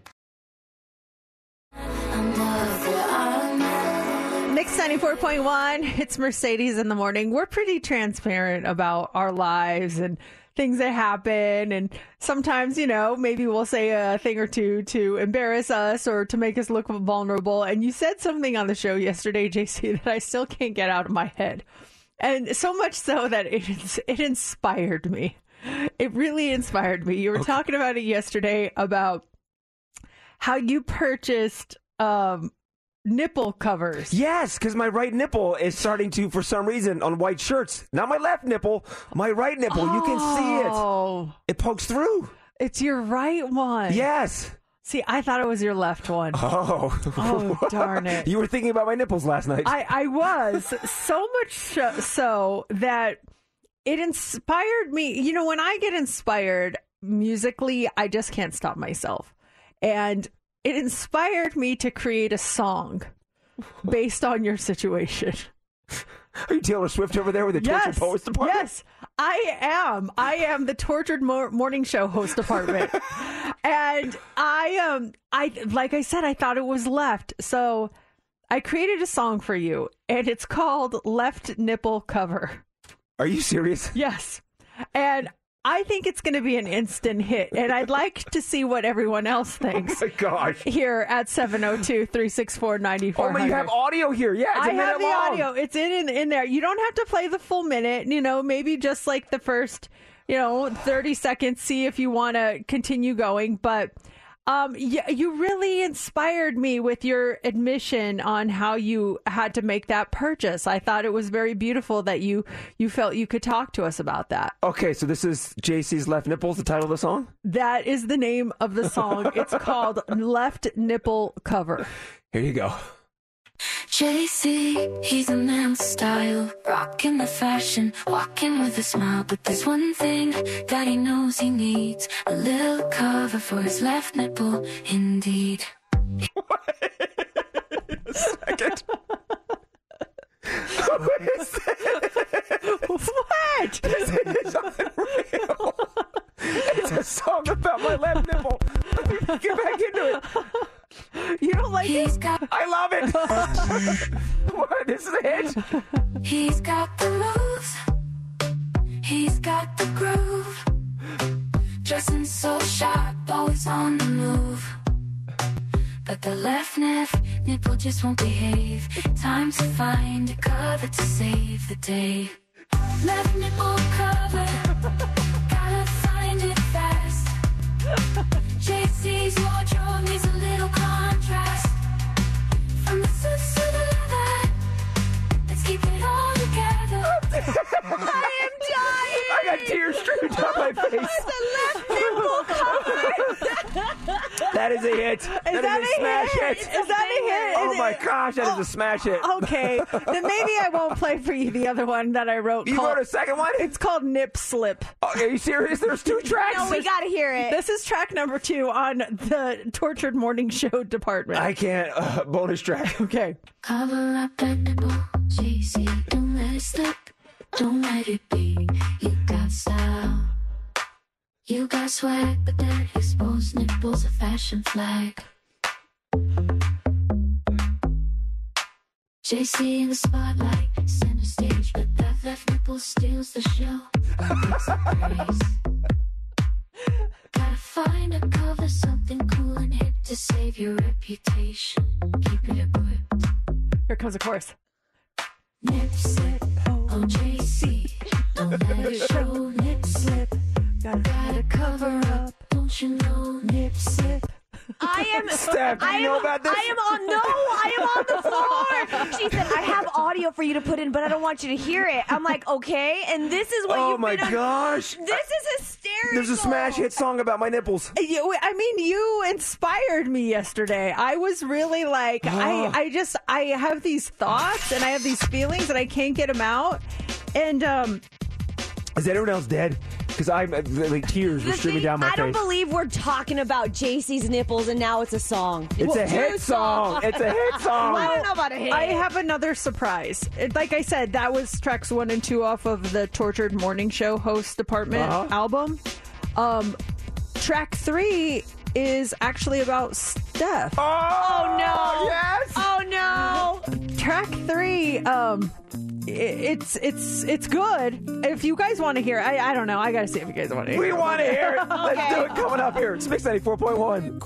Mix ninety-four point one, it's Mercedes in the morning. We're pretty transparent about our lives and things that happen. And sometimes, you know, maybe we'll say a thing or two to embarrass us or to make us look vulnerable. And you said something on the show yesterday, J C, that I still can't get out of my head. And so much so that it, it inspired me. It really inspired me. You were okay. talking about it yesterday about how you purchased um, nipple covers. Yes, because my right nipple is starting to, for some reason, on white shirts. Not my left nipple, my right nipple. Oh, you can see it. It pokes through. It's your right one. Yes. See, I thought it was your left one. Oh. Oh, darn it. You were thinking about my nipples last night. I, I was. So much so that it inspired me. You know, when I get inspired musically, I just can't stop myself. And it inspired me to create a song based on your situation. Are you Taylor Swift over there with the yes, tortured poets department? Yes, I am. I am the tortured mo- morning show host department. And I um I like I said, I thought it was left. So I created a song for you, and it's called Left Nipple Cover. Are you serious? Yes. And I think it's going to be an instant hit, and I'd like to see what everyone else thinks. Oh, my gosh. Here at seven oh two, three six four, nine four hundred. Oh, but you have audio here. Yeah, it's I a minute have the long. audio. It's in, in in there. You don't have to play the full minute, you know, maybe just like the first, you know, thirty seconds, see if you want to continue going. But Um, yeah, you really inspired me with your admission on how you had to make that purchase. I thought it was very beautiful that you you felt you could talk to us about that. Okay, so this is J C's Left Nipples, the title of the song? That is the name of the song. It's called Left Nipple Cover. Here you go. J C, he's a man with style, rocking the fashion, walking with a smile. But there's one thing that he knows he needs, a little cover for his left nipple, indeed. A second. What is that? What? This is unreal. It's a song about my left nipple. Let me get back into it. You don't like He's it? Got, I love it. What? This is a hit. He's got the moves. He's got the groove. Dressing so sharp, always on the move. But the left nip, nipple just won't behave. Time to find a cover to save the day. Left nipple cover. Gotta find it fast. J C's wardrobe needs a little contrast. From the suits to the leather, let's keep it all together. I am dying. I got tears streaming down my face. The left nipple cover. That is a hit. Is that that is a, a smash hit? hit. Is that a hit? Oh Is my it- gosh, that is Oh, a smash hit. Okay, then maybe I won't play for you the other one that I wrote. You called, wrote a second one? It's called Nip Slip. Oh, are you serious? There's two tracks? No, we gotta hear it. This is track number two on the Tortured Morning Show department. I can't. Uh, bonus track. Okay. Cover up that nipple, J C, don't let it slip, don't let it be. You got style, you got swag, but that exposed nipple's a fashion flag. J C in the spotlight, center stage, but that left nipple steals the show. Makes it praise. Gotta find a cover, something cool and hip to save your reputation. Keep it equipped. Here comes the chorus. Nip slip, oh J C, don't let it show. Nip slip, Gotta, gotta cover up, don't you know? Nip slip. I am. Steph, do you I know am, about this? I am on. No, I am on the floor. She said, "I have audio for you to put in, but I don't want you to hear it." I'm like, "Okay." And this is what Oh you've my been on- gosh. This is hysterical. There's a smash hit song about my nipples. You, I mean, you inspired me yesterday. I was really like, I, I just, I have these thoughts and I have these feelings and I can't get them out. And um, Is anyone else dead? Because I'm uh, like tears were The streaming thing- down my I face. don't believe we're talking about J C's nipples, and now it's a song. It's a two hit song. songs. It's a hit song. I don't know about a hit. I have another surprise. It- Like I said, that was tracks one and two off of the Tortured Morning Show Host Department Uh-huh. album. Um, track three is actually about Steph. Oh, Oh, no. Yes. Oh no! Track three, um, i- it's it's it's good. If you guys want to hear, I I don't know. I gotta see if you guys want to hear. We it. want to hear it. Let's do it. Coming up here. It's Mix ninety-four point one.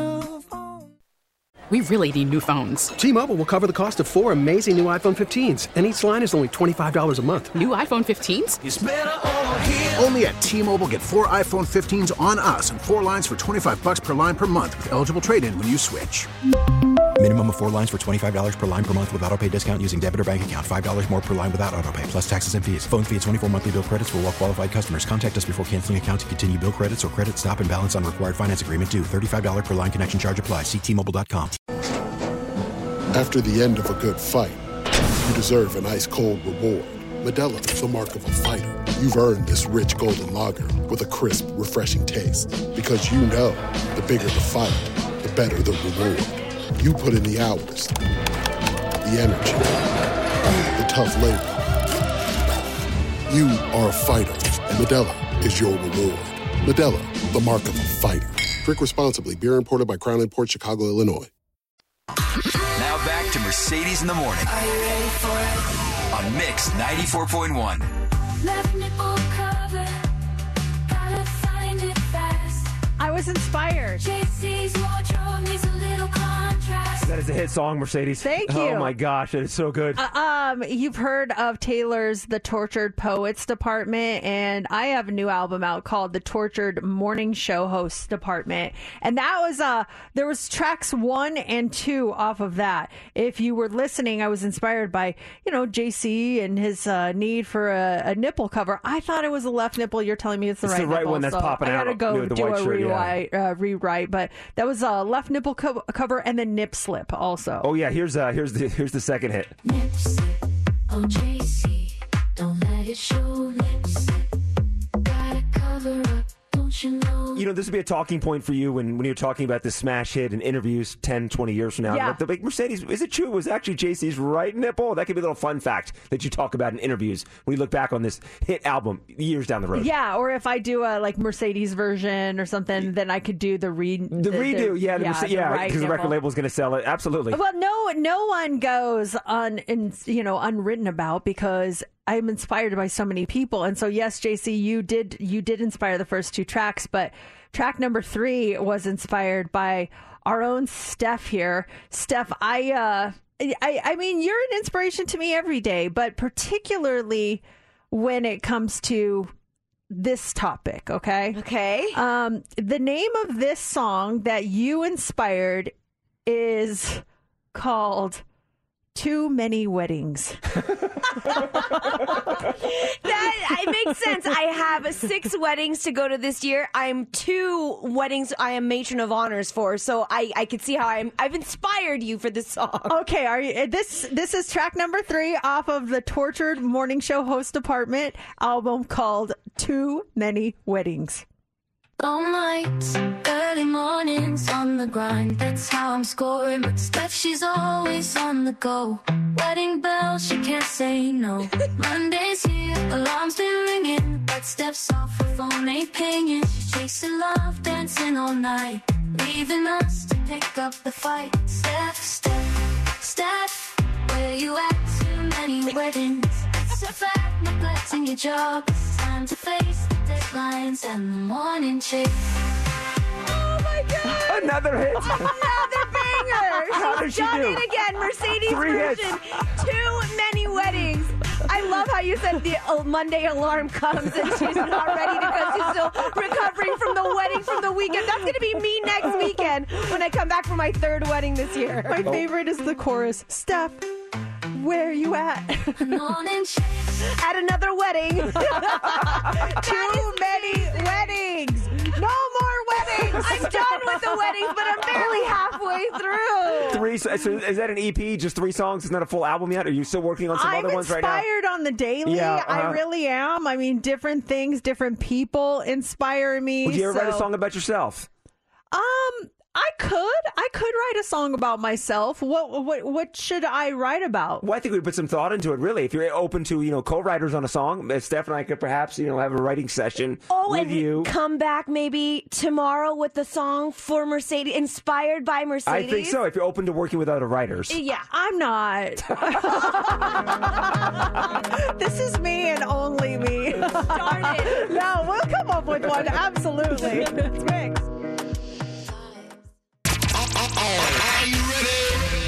We really need new phones. T-Mobile will cover the cost of four amazing new iPhone fifteens, and each line is only twenty-five dollars a month. New iPhone fifteens? Only at T-Mobile, get four iPhone fifteens on us and four lines for twenty-five bucks per line per month with eligible trade-in when you switch. Minimum of four lines for twenty-five dollars per line per month with autopay discount using debit or bank account. five dollars more per line without autopay, plus taxes and fees. Phone fee at twenty-four monthly bill credits for well-qualified customers. Contact us before canceling account to continue bill credits or credit stop and balance on required finance agreement due. thirty-five dollars per line connection charge applies. See T Mobile dot com. After the end of a good fight, you deserve an ice-cold reward. Modelo is the mark of a fighter. You've earned this rich golden lager with a crisp, refreshing taste. Because you know, the bigger the fight, the better the reward. You put in the hours, the energy, the tough labor. You are a fighter, and Modelo is your reward. Modelo, the mark of a fighter. Drink responsibly. Beer imported by Crown Imports, Chicago, Illinois. Now back to Mercedes in the Morning. Are you ready for it? On Mix ninety-four point one. Left nipple cover, gotta find it fast. I was inspired. J C's wardrobe needs a little contrast. trust. That is a hit song, Mercedes. Thank you. Oh my gosh, it is so good. Uh, um, you've heard of Taylor's The Tortured Poets Department, and I have a new album out called The Tortured Morning Show Hosts Department, and that was uh there was tracks one and two off of that. If you were listening, I was inspired by you know J C and his uh, need for a, a nipple cover. I thought it was a left nipple. You're telling me it's the It's right the right nipple, one that's so popping I out gotta go with the do white a shirt, yeah. rewrite, uh, rewrite, but that was a left nipple co- cover and then nip slip also. Oh yeah, here's uh here's the here's the second hit. Nips, oh J C, don't let it show. Nips, gotta cover up, don't you know? You know, this would be a talking point for you when, when you're talking about this smash hit in interviews ten, twenty years from now. Yeah. Like, the big Mercedes, is it true? It was actually J C's right nipple? That could be a little fun fact that you talk about in interviews when you look back on this hit album years down the road. Yeah, or if I do a like Mercedes version or something, then I could do the re The, redo, yeah, the, yeah, Merce- the yeah, right because the record nipple. label is going to sell it. Absolutely. Well, no, no one goes un, in, you know, unwritten about because I'm inspired by so many people, and so yes, J C, you did you did inspire the first two tracks, but track number three was inspired by our own Steph here. Steph, I, uh, I, I mean, you're an inspiration to me every day, but particularly when it comes to this topic. Okay. Okay. Um, the name of this song that you inspired is called Too Many Weddings. That it makes sense. I have six weddings to go to this year. I'm two weddings I am matron of honors for, so I, I could see how I'm I've inspired you for this song. Okay, are you this this is track number three off of the Tortured Morning Show Host Department album called Too Many Weddings. All nights, early mornings on the grind. That's how I'm scoring. But Steph, she's always on the go. Wedding bells, she can't say no. Monday's here, alarms been ringing. But Steph's off, her phone ain't pinging. She's chasing love, dancing all night. Leaving us to pick up the fight. Steph, Steph, Steph, where you at? Too many weddings. It's a fact, neglecting your job. It's time to face the deadlines and the morning chase. Oh my God! Another hit. Another banger. How did She's she done do? it again. Mercedes Three version. hits. Too many weddings. I love how you said the uh, Monday alarm comes and she's not ready because she's still recovering from the wedding from the weekend. That's going to be me next weekend when I come back for my third wedding this year. My favorite is the chorus. Steph, where you at? Morning chase. At another wedding. Too many weddings. No more weddings. I'm done with the weddings, but I'm barely halfway through. Three. So is that an E P? Just three songs? It's not a full album yet? Are you still working on some I'm other ones right now? inspired on the daily. Yeah, uh-huh. I really am. I mean, different things, different people inspire me. Would you ever so. write a song about yourself? Um, I could. I could write a song about myself. What what what should I write about? Well, I think we put some thought into it, really. If you're open to, you know, co-writers on a song, uh, Steph and I could perhaps, you know, have a writing session Oh, with and you. come back maybe tomorrow with the song for Mercedes, inspired by Mercedes. I think so, if you're open to working with other writers. Yeah. I'm not. This is me and only me. Darn it. No, we'll come up with one. Absolutely. Thanks. Are you ready?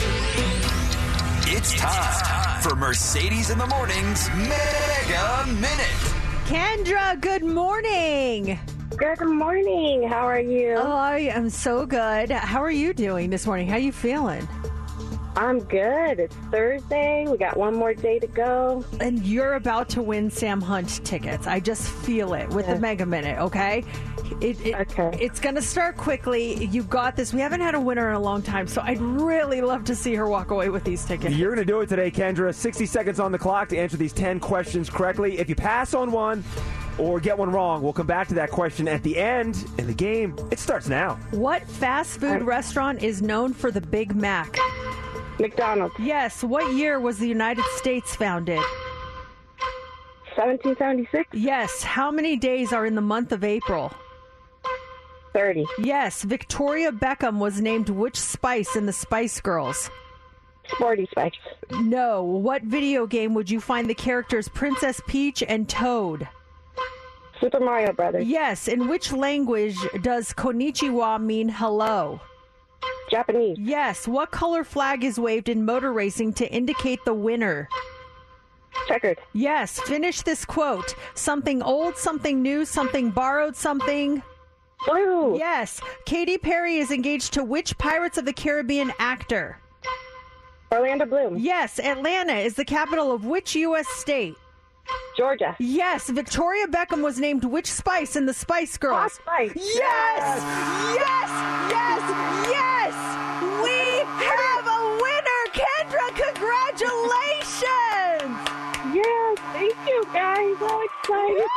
It's time for Mercedes in the Morning's Mega Minute. Kendra, good morning. Good morning. How are you? Oh, I am so good. How are you doing this morning? How are you feeling? I'm good. It's Thursday. We got one more day to go. And you're about to win Sam Hunt tickets. I just feel it with the Mega Minute, okay? It, it, Okay. It's going to start quickly. You got this. We haven't had a winner in a long time, so I'd really love to see her walk away with these tickets. You're going to do it today, Kendra. sixty seconds on the clock to answer these ten questions correctly. If you pass on one or get one wrong, we'll come back to that question at the end. And the game, it starts now. What fast food restaurant is known for the Big Mac? McDonald's. Yes. What year was the United States founded? seventeen seventy-six. Yes. How many days are in the month of April? thirty. Yes. Victoria Beckham was named which spice in the Spice Girls? Sporty Spice. No. What video game would you find the characters Princess Peach and Toad? Super Mario Brothers. Yes. In which language does konnichiwa mean hello? Japanese. Yes. What color flag is waved in motor racing to indicate the winner? Checkered. Yes. Finish this quote. Something old, something new, something borrowed, something... Blue. Yes. Katy Perry is engaged to which Pirates of the Caribbean actor? Orlando Bloom. Yes. Atlanta is the capital of which U S state? Georgia. Yes. Victoria Beckham was named which spice in the Spice Girls? Spice. Yes! Yes! Yes! Yes! We have a winner! Kendra, congratulations! Yes, thank you guys. So excited.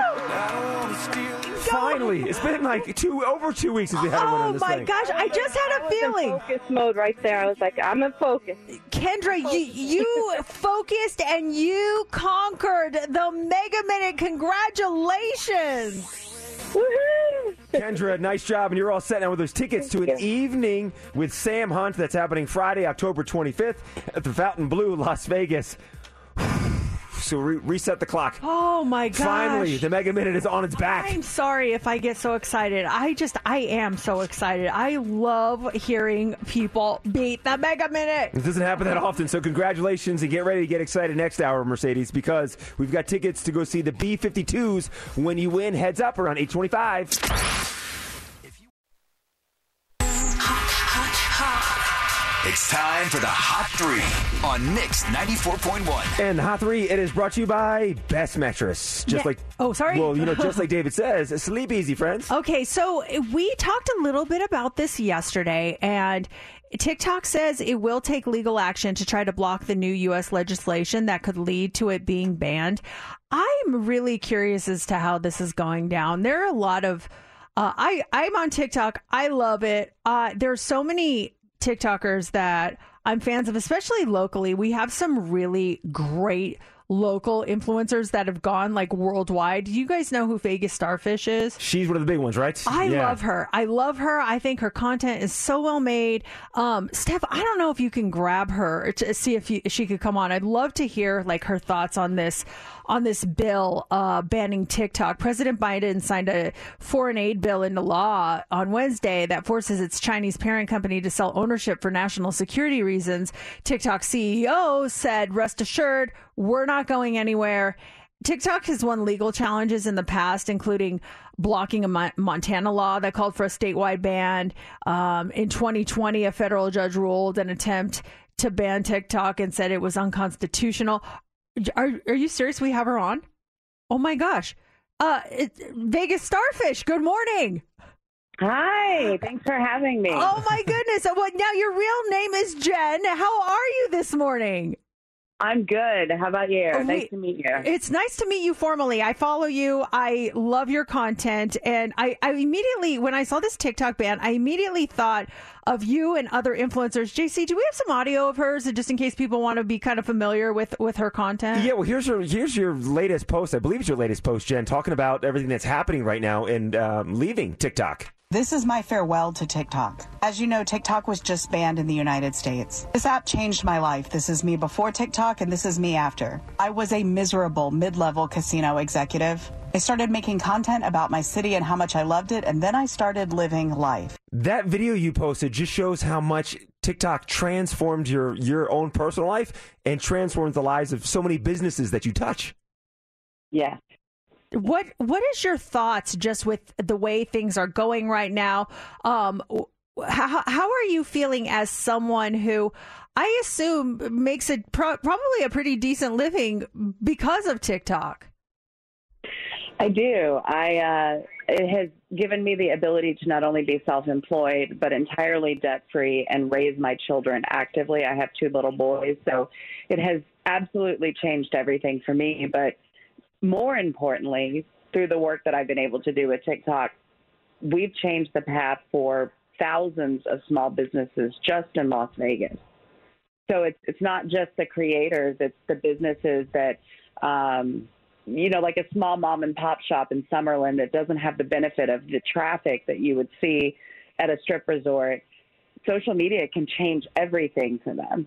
Finally, it's been like two over two weeks since we had a winner Oh in this my thing. gosh, I just had a feeling. Focus mode right there. I was like, I'm in focus. Kendra, you, you focused and you conquered the Mega Minute. Congratulations. Woohoo! Kendra, nice job, and you're all set now with those tickets to an evening with Sam Hunt that's happening Friday, October twenty-fifth at the Fontainebleau, Las Vegas. So re- reset the clock. Oh my gosh. Finally, the Mega Minute is on its back. I'm sorry if I get so excited. I just, I am so excited. I love hearing people beat the Mega Minute. This doesn't happen that often, so congratulations and get ready to get excited next hour, Mercedes, because we've got tickets to go see the B fifty-twos when you win. Heads up around eight twenty-five. It's time for the Hot Three on Mix ninety-four point one. And the Hot Three, it is brought to you by Best Mattress. Just Yeah. like Oh, sorry. Well, you know, just like David says, sleep easy, friends. Okay, so we talked a little bit about this yesterday, and TikTok says it will take legal action to try to block the new U S legislation that could lead to it being banned. I'm really curious as to how this is going down. There are a lot of, uh, I, I'm on TikTok. I love it. Uh, there's so many TikTokers that I'm fans of, especially locally. We have some really great local influencers that have gone like worldwide. Do you guys know who Vegas Starfish is? She's one of the big ones, right? I Yeah. love her. I love her. I think her content is so well made. Um, Steph, I don't know if you can grab her to see if, you, if she could come on. I'd love to hear like her thoughts on this on this bill uh, banning TikTok. President Biden signed a foreign aid bill into law on Wednesday that forces its Chinese parent company to sell ownership for national security reasons. TikTok C E O said, "Rest assured, we're not going anywhere." TikTok has won legal challenges in the past, including blocking a Mon- Montana law that called for a statewide ban. Um, in twenty twenty, a federal judge ruled an attempt to ban TikTok and said it was unconstitutional. Are are you serious? We have her on? Oh my gosh. Uh, it, Vegas Starfish, good morning. Hi, thanks for having me. Oh my goodness. So what, now your real name is Jen. How are you this morning? I'm good. How about you? Oh, nice we- to meet you. It's nice to meet you formally. I follow you. I love your content. And I, I immediately, when I saw this TikTok ban, I immediately thought of you and other influencers. J C, do we have some audio of hers just in case people want to be kind of familiar with, with her content? Yeah, well, here's your here's your latest post. I believe it's your latest post, Jen, talking about everything that's happening right now and um, leaving TikTok. This is my farewell to TikTok. As you know, TikTok was just banned in the United States. This app changed my life. This is me before TikTok, and this is me after. I was a miserable mid-level casino executive. I started making content about my city and how much I loved it, and then I started living life. That video you posted just shows how much TikTok transformed your, your own personal life and transformed the lives of so many businesses that you touch. Yeah. What What is your thoughts just with the way things are going right now? Um, how how are you feeling as someone who I assume makes a pro- probably a pretty decent living because of TikTok? I do. I uh, it has given me the ability to not only be self-employed, but entirely debt-free and raise my children actively. I have two little boys, so it has absolutely changed everything for me. But more importantly, through the work that I've been able to do with TikTok, we've changed the path for thousands of small businesses just in Las Vegas. So it's it's not just the creators, it's the businesses that, um, you know, like a small mom and pop shop in Summerlin that doesn't have the benefit of the traffic that you would see at a strip resort. Social media can change everything for them.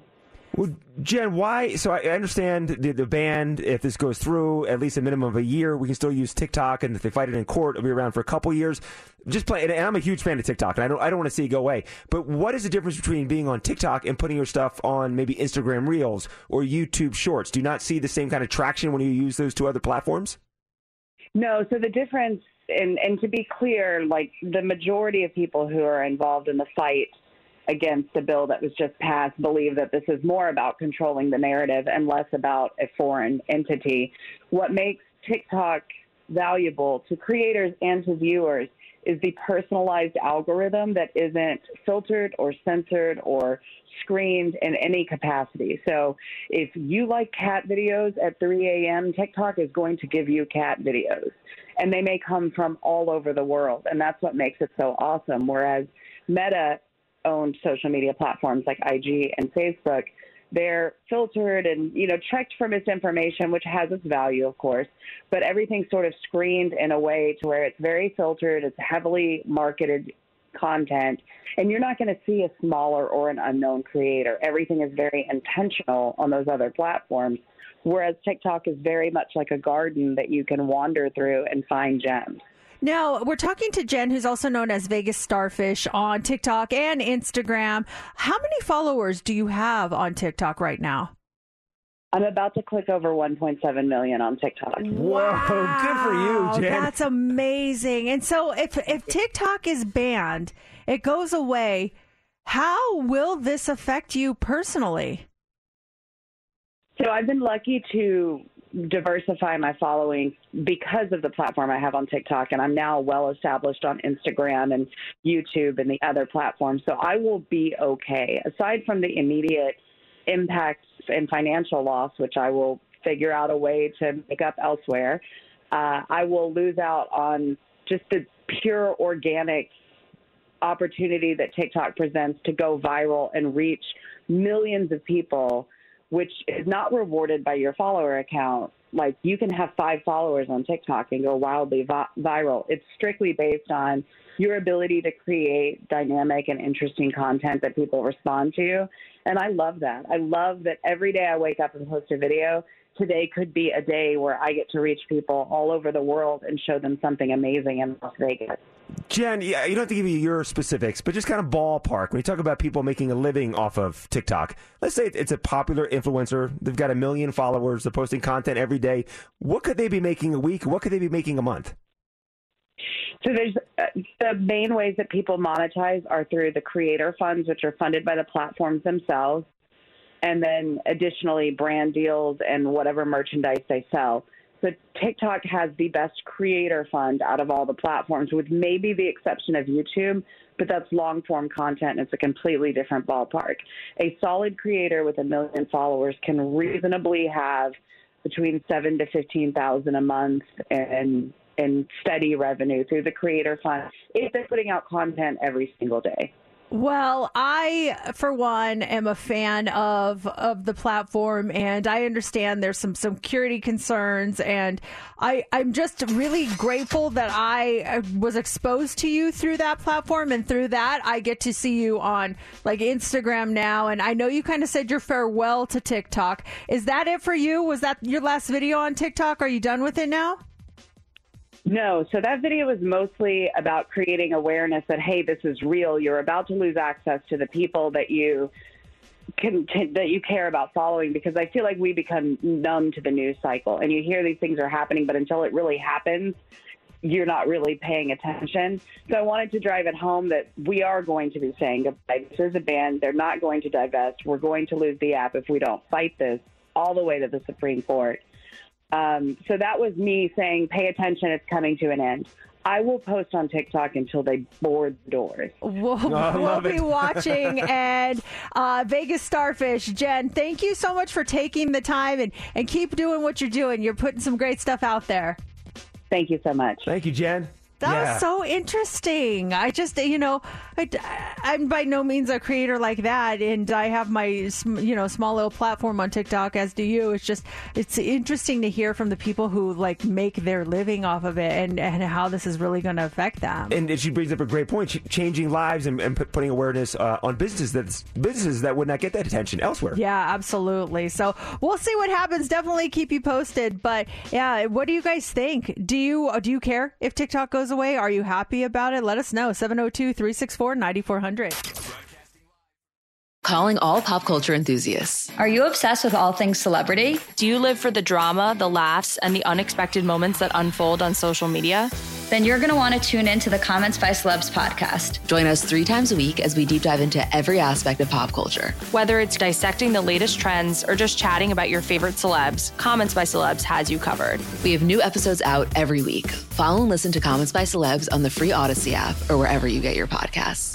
Well, Jen, why? So I understand the, the ban, if this goes through, at least a minimum of a year, we can still use TikTok, and if they fight it in court, it'll be around for a couple years. Just play, and I'm a huge fan of TikTok, and I don't, I don't want to see it go away. But what is the difference between being on TikTok and putting your stuff on maybe Instagram Reels or YouTube Shorts? Do you not see the same kind of traction when you use those two other platforms? No, so the difference, and, and to be clear, like the majority of people who are involved in the fight against the bill that was just passed believe that this is more about controlling the narrative and less about a foreign entity. What makes TikTok valuable to creators and to viewers is the personalized algorithm that isn't filtered or censored or screened in any capacity. So if you like cat videos at three a.m., TikTok is going to give you cat videos. And they may come from all over the world. And that's what makes it so awesome. Whereas Meta owned social media platforms like I G and Facebook, they're filtered and, you know, checked for misinformation, which has its value, of course, but everything's sort of screened in a way to where it's very filtered, it's heavily marketed content, and you're not going to see a smaller or an unknown creator. Everything is very intentional on those other platforms, whereas TikTok is very much like a garden that you can wander through and find gems. Now, we're talking to Jen, who's also known as Vegas Starfish on TikTok and Instagram. How many followers do you have on TikTok right now? I'm about to click over one point seven million on TikTok. Wow, good for you, Jen. That's amazing. And so if, if TikTok is banned, it goes away, how will this affect you personally? So I've been lucky to diversify my following because of the platform I have on TikTok, and I'm now well established on Instagram and YouTube and the other platforms. So I will be okay. Aside from the immediate impacts and financial loss, which I will figure out a way to make up elsewhere, uh, I will lose out on just the pure organic opportunity that TikTok presents to go viral and reach millions of people, which is not rewarded by your follower account. Like, you can have five followers on TikTok and go wildly vi- viral. It's strictly based on your ability to create dynamic and interesting content that people respond to. And I love that. I love that every day I wake up and post a video. Today could be a day where I get to reach people all over the world and show them something amazing in Las Vegas. Jen, yeah, you don't have to give me your specifics, but just kind of ballpark. When you talk about people making a living off of TikTok, let's say it's a popular influencer. They've got a million followers. They're posting content every day. What could they be making a week? What could they be making a month? So there's uh, the main ways that people monetize are through the creator funds, which are funded by the platforms themselves, and then additionally brand deals and whatever merchandise they sell. So TikTok has the best creator fund out of all the platforms, with maybe the exception of YouTube, but that's long-form content. And it's a completely different ballpark. A solid creator with a million followers can reasonably have between seven to fifteen thousand a month and and steady revenue through the creator fund if they're putting out content every single day. Well, I, for one, am a fan of of the platform, and I understand there's some, some security concerns, and I, I'm just really grateful that I was exposed to you through that platform, and through that, I get to see you on, like, Instagram now, and I know you kind of said your farewell to TikTok. Is that it for you? Was that your last video on TikTok? Are you done with it now? No, so that video was mostly about creating awareness that, hey, this is real. You're about to lose access to the people that you can, that you care about following, because I feel like we become numb to the news cycle, and you hear these things are happening, but until it really happens, you're not really paying attention. So I wanted to drive it home that we are going to be saying goodbye. This is a ban. They're not going to divest. We're going to lose the app if we don't fight this all the way to the Supreme Court. Um, so that was me saying, pay attention, it's coming to an end. I will post on TikTok until they board the doors. We'll, we'll be watching. And uh, Vegas Starfish, Jen, thank you so much for taking the time, and, and keep doing what you're doing. You're putting some great stuff out there. Thank you so much. Thank you, Jen. That Yeah. was so interesting. I just, you know, I, I'm by no means a creator like that, and I have my, sm- you know, small little platform on TikTok, as do you. It's just, it's interesting to hear from the people who like make their living off of it, and, and how this is really going to affect them. And she brings up a great point: ch- changing lives and, and put- putting awareness uh, on businesses that's businesses that would not get that attention elsewhere. Yeah, absolutely. So we'll see what happens. Definitely keep you posted. But yeah, what do you guys think? Do you do you care if TikTok goes away? Are you happy about it? Let us know. seven oh two, three six four, nine four hundred. Calling all pop culture enthusiasts. Are you obsessed with all things celebrity? Do you live for the drama, the laughs, and the unexpected moments that unfold on social media? Then you're going to want to tune in to the Comments by Celebs podcast. Join us three times a week as we deep dive into every aspect of pop culture. Whether it's dissecting the latest trends or just chatting about your favorite celebs, Comments by Celebs has you covered. We have new episodes out every week. Follow and listen to Comments by Celebs on the free Odyssey app or wherever you get your podcasts.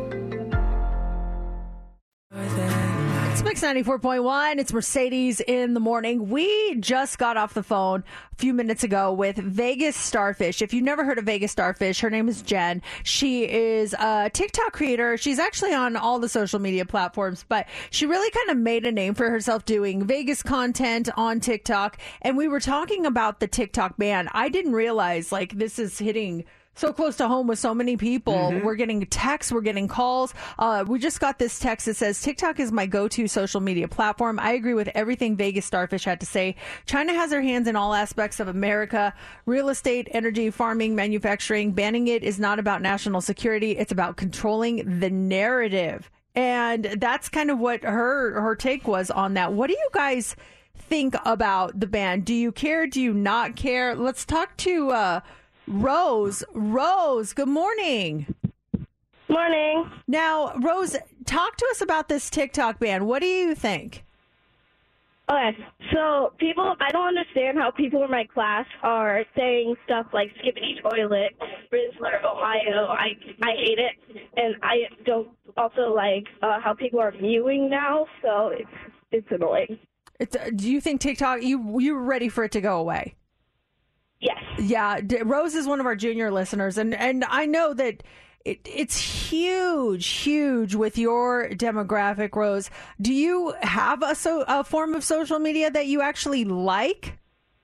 It's Mix ninety-four point one. It's Mercedes in the morning. We just got off the phone a few minutes ago with Vegas Starfish. If you've never heard of Vegas Starfish, her name is Jen. She is a TikTok creator. She's actually on all the social media platforms, but she really kind of made a name for herself doing Vegas content on TikTok. And we were talking about the TikTok ban. I didn't realize like this is hitting so close to home with so many people. Mm-hmm. We're getting texts, we're getting calls. Uh, we just got this text that says, TikTok is my go-to social media platform. I agree with everything Vegas Starfish had to say. China has their hands in all aspects of America. Real estate, energy, farming, manufacturing. Banning it is not about national security. It's about controlling the narrative. And that's kind of what her, her take was on that. What do you guys think about the ban? Do you care? Do you not care? Let's talk to... Uh, Rose, Rose, good morning. Morning. Now, Rose, talk to us about this TikTok ban. What do you think? Okay, so people, I don't understand how people in my class are saying stuff like skippity toilet, Rizzler, Ohio. I I hate it, and I don't also like uh, how people are mewing now. So it's it's annoying. It's, uh, do you think TikTok? You you're ready for it to go away? Yes. Yeah, Rose is one of our junior listeners, and, and I know that it, it's huge, huge with your demographic, Rose. Do you have a, so, a form of social media that you actually like?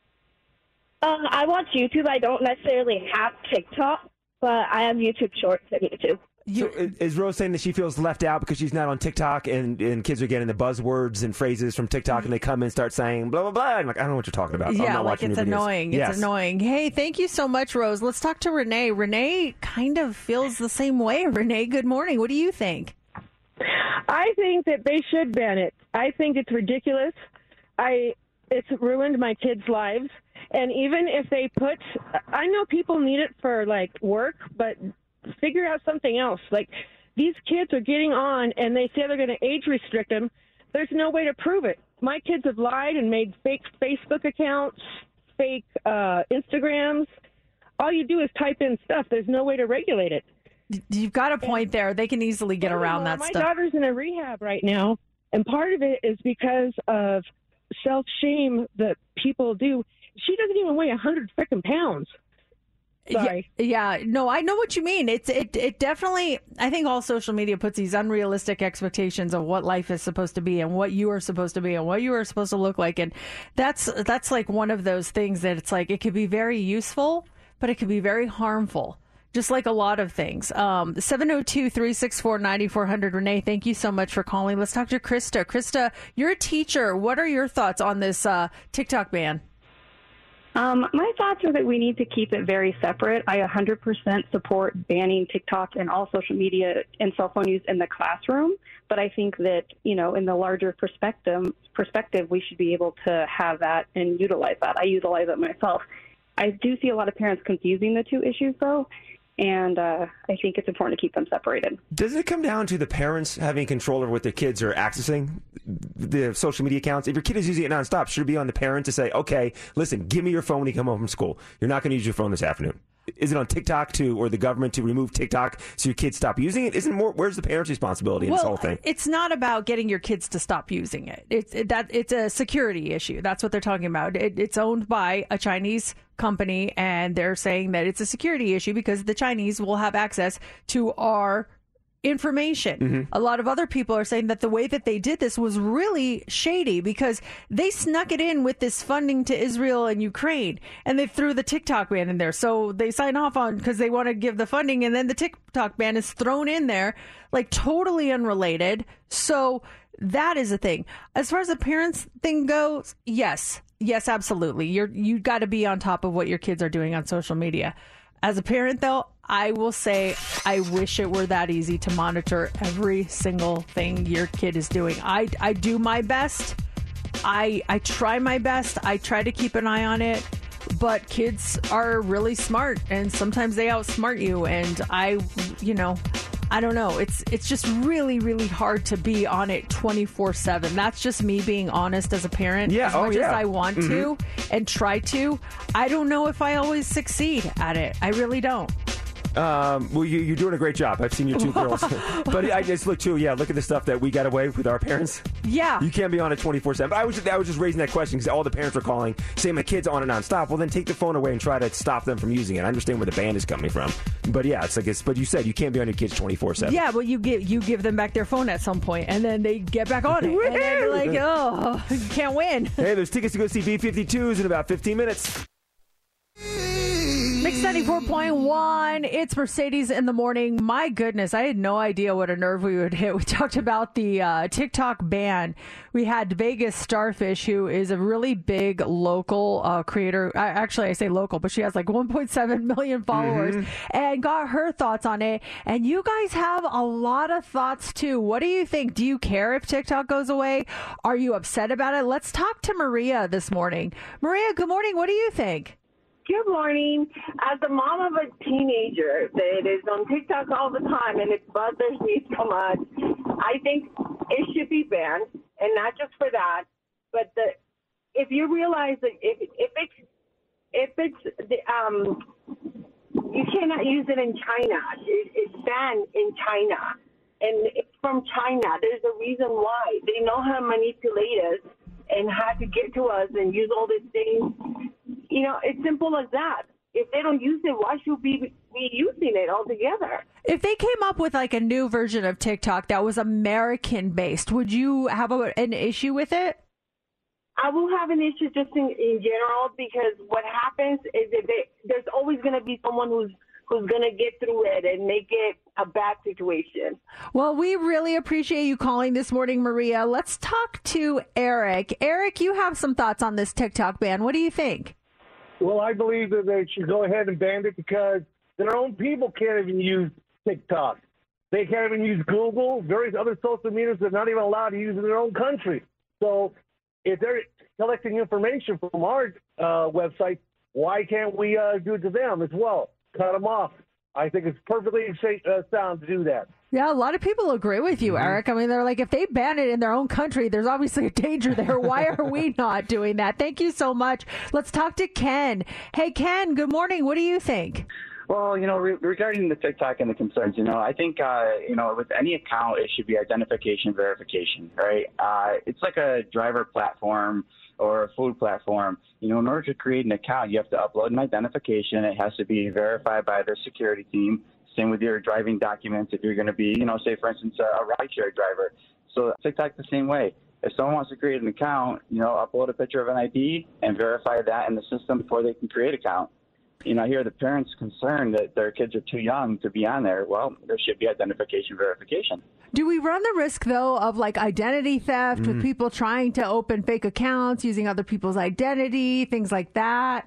Uh, I watch YouTube. I don't necessarily have TikTok, but I have YouTube Shorts and YouTube. So is Rose saying that she feels left out because she's not on TikTok, and, and kids are getting the buzzwords and phrases from TikTok, and they come in and start saying blah, blah, blah. I'm like, I don't know what you're talking about. I'm Yeah, not like watching it's your videos. annoying. It's Yes. annoying. Hey, thank you so much, Rose. Let's talk to Renee. Renee kind of feels the same way. Renee, good morning. What do you think? I think that they should ban it. I think it's ridiculous. I it's ruined my kids' lives. And even if they put, I know people need it for like work, but figure out something else. Like these kids are getting on and they say they're going to age restrict them. There's no way to prove it. My kids have lied and made fake Facebook accounts, fake uh, Instagrams. All you do is type in stuff. There's no way to regulate it. You've got a point there. They can easily get around that my stuff. My daughter's in a rehab right now, and part of it is because of self-shame that people do. She doesn't even weigh one hundred freaking pounds. Sorry. Yeah, yeah, no, I know what you mean. It's it it definitely. I think all social media puts these unrealistic expectations of what life is supposed to be and what you are supposed to be and what you are supposed to look like, and that's that's like one of those things that it's like it could be very useful, but it could be very harmful. Just like a lot of things. Um, seven oh two, three six four, nine four hundred. Renee, thank you so much for calling. Let's talk to Krista. Krista, you're a teacher. What are your thoughts on this uh, TikTok ban? Um, my thoughts are that we need to keep it very separate. I one hundred percent support banning TikTok and all social media and cell phone use in the classroom. But I think that, you know, in the larger perspective, perspective, we should be able to have that and utilize that. I utilize it myself. I do see a lot of parents confusing the two issues, though. And uh, I think it's important to keep them separated. Does it come down to the parents having control over what their kids are accessing, the social media accounts? If your kid is using it nonstop, should it be on the parent to say, okay, listen, give me your phone when you come home from school. You're not going to use your phone this afternoon. is it on TikTok to or the government to remove TikTok so your kids stop using it? Isn't more? Where's the parents' responsibility in well, this whole thing? It's not about getting your kids to stop using it. It's it, that it's a security issue. That's what they're talking about. It, it's owned by a Chinese company, and they're saying that it's a security issue because the Chinese will have access to our information. Mm-hmm. A lot of other people are saying that the way that they did this was really shady because they snuck it in with this funding to Israel and Ukraine, and they threw the TikTok ban in there. So they sign off on because they want to give the funding, and then the TikTok ban is thrown in there, like totally unrelated. So that is a thing. As far as the parents thing goes, yes, yes, absolutely. You're you got to be on top of what your kids are doing on social media. As a parent, though, I will say I wish it were that easy to monitor every single thing your kid is doing. I, I do my best. I I try my best. I try to keep an eye on it. But kids are really smart, and sometimes they outsmart you. And I, you know, I don't know. It's it's just really, really hard to be on it twenty-four seven. That's just me being honest as a parent. Yeah, as oh, much yeah. as I want Mm-hmm. to and try to, I don't know if I always succeed at it. I really don't. Um, well, you, you're doing a great job. I've seen your two girls. But I just look, too, yeah, look at the stuff that we got away with our parents. Yeah. You can't be on it twenty-four seven. I was, I was just raising that question because all the parents were calling, saying my kid's on it nonstop. Well, then take the phone away and try to stop them from using it. I understand where the ban is coming from. But, yeah, it's like it's, but you said you can't be on your kids twenty-four seven. Yeah, well, you give you give them back their phone at some point, and then they get back on it. And then they're like, oh, you can't win. Hey, there's tickets to go see B fifty-twos in about fifteen minutes. Mix ninety-four point one, it's Mercedes in the morning. My goodness, I had no idea what a nerve we would hit. We talked about the uh, TikTok ban. We had Vegas Starfish, who is a really big local uh, creator. I, actually, I say local, but she has like one point seven million followers, Mhm. and got her thoughts on it. And you guys have a lot of thoughts too. What do you think? Do you care if TikTok goes away? Are you upset about it? Let's talk to Maria this morning. Maria, good morning. What do you think? Good morning. As a mom of a teenager that is on TikTok all the time and it bothers me so much, I think it should be banned, and not just for that, but the if you realize that if if it's if it's the, um you cannot use it in China. It, it's banned in China, and it's from China. There's a reason why. They know how to manipulate us and how to get to us and use all these things. You know, it's simple as that. If they don't use it, why should we be using it altogether? If they came up with like a new version of TikTok that was American based, would you have a, an issue with it? I will have an issue just in, in general, because what happens is that they, there's always going to be someone who's who's going to get through it and make it a bad situation. Well, we really appreciate you calling this morning, Maria. Let's talk to Eric. Eric, you have some thoughts on this TikTok ban. What do you think? Well, I believe that they should go ahead and ban it because their own people can't even use TikTok. They can't even use Google, various other social medias they're not even allowed to use in their own country. So if they're collecting information from our uh, website, why can't we uh, do it to them as well? Cut them off. I think it's perfectly safe, uh, sound to do that. Yeah, a lot of people agree with you, Mm-hmm. Eric. I mean, they're like, if they ban it in their own country, there's obviously a danger there. Why are we not doing that? Thank you so much. Let's talk to Ken. Hey, Ken, good morning. What do you think? Well, you know, re- regarding the TikTok and the concerns, you know, I think, uh, you know, with any account, it should be identification verification, right? Uh, it's like a driver platform or a food platform. You know, in order to create an account, you have to upload an identification. It has to be verified by their security team. Same with your driving documents if you're going to be, you know, say, for instance, a, a rideshare driver. So TikTok the same way. If someone wants to create an account, you know, upload a picture of an I D and verify that in the system before they can create an account. You know, I hear the parents concerned that their kids are too young to be on there. Well, there should be identification verification. Do we run the risk, though, of like identity theft Mm. with people trying to open fake accounts using other people's identity, things like that?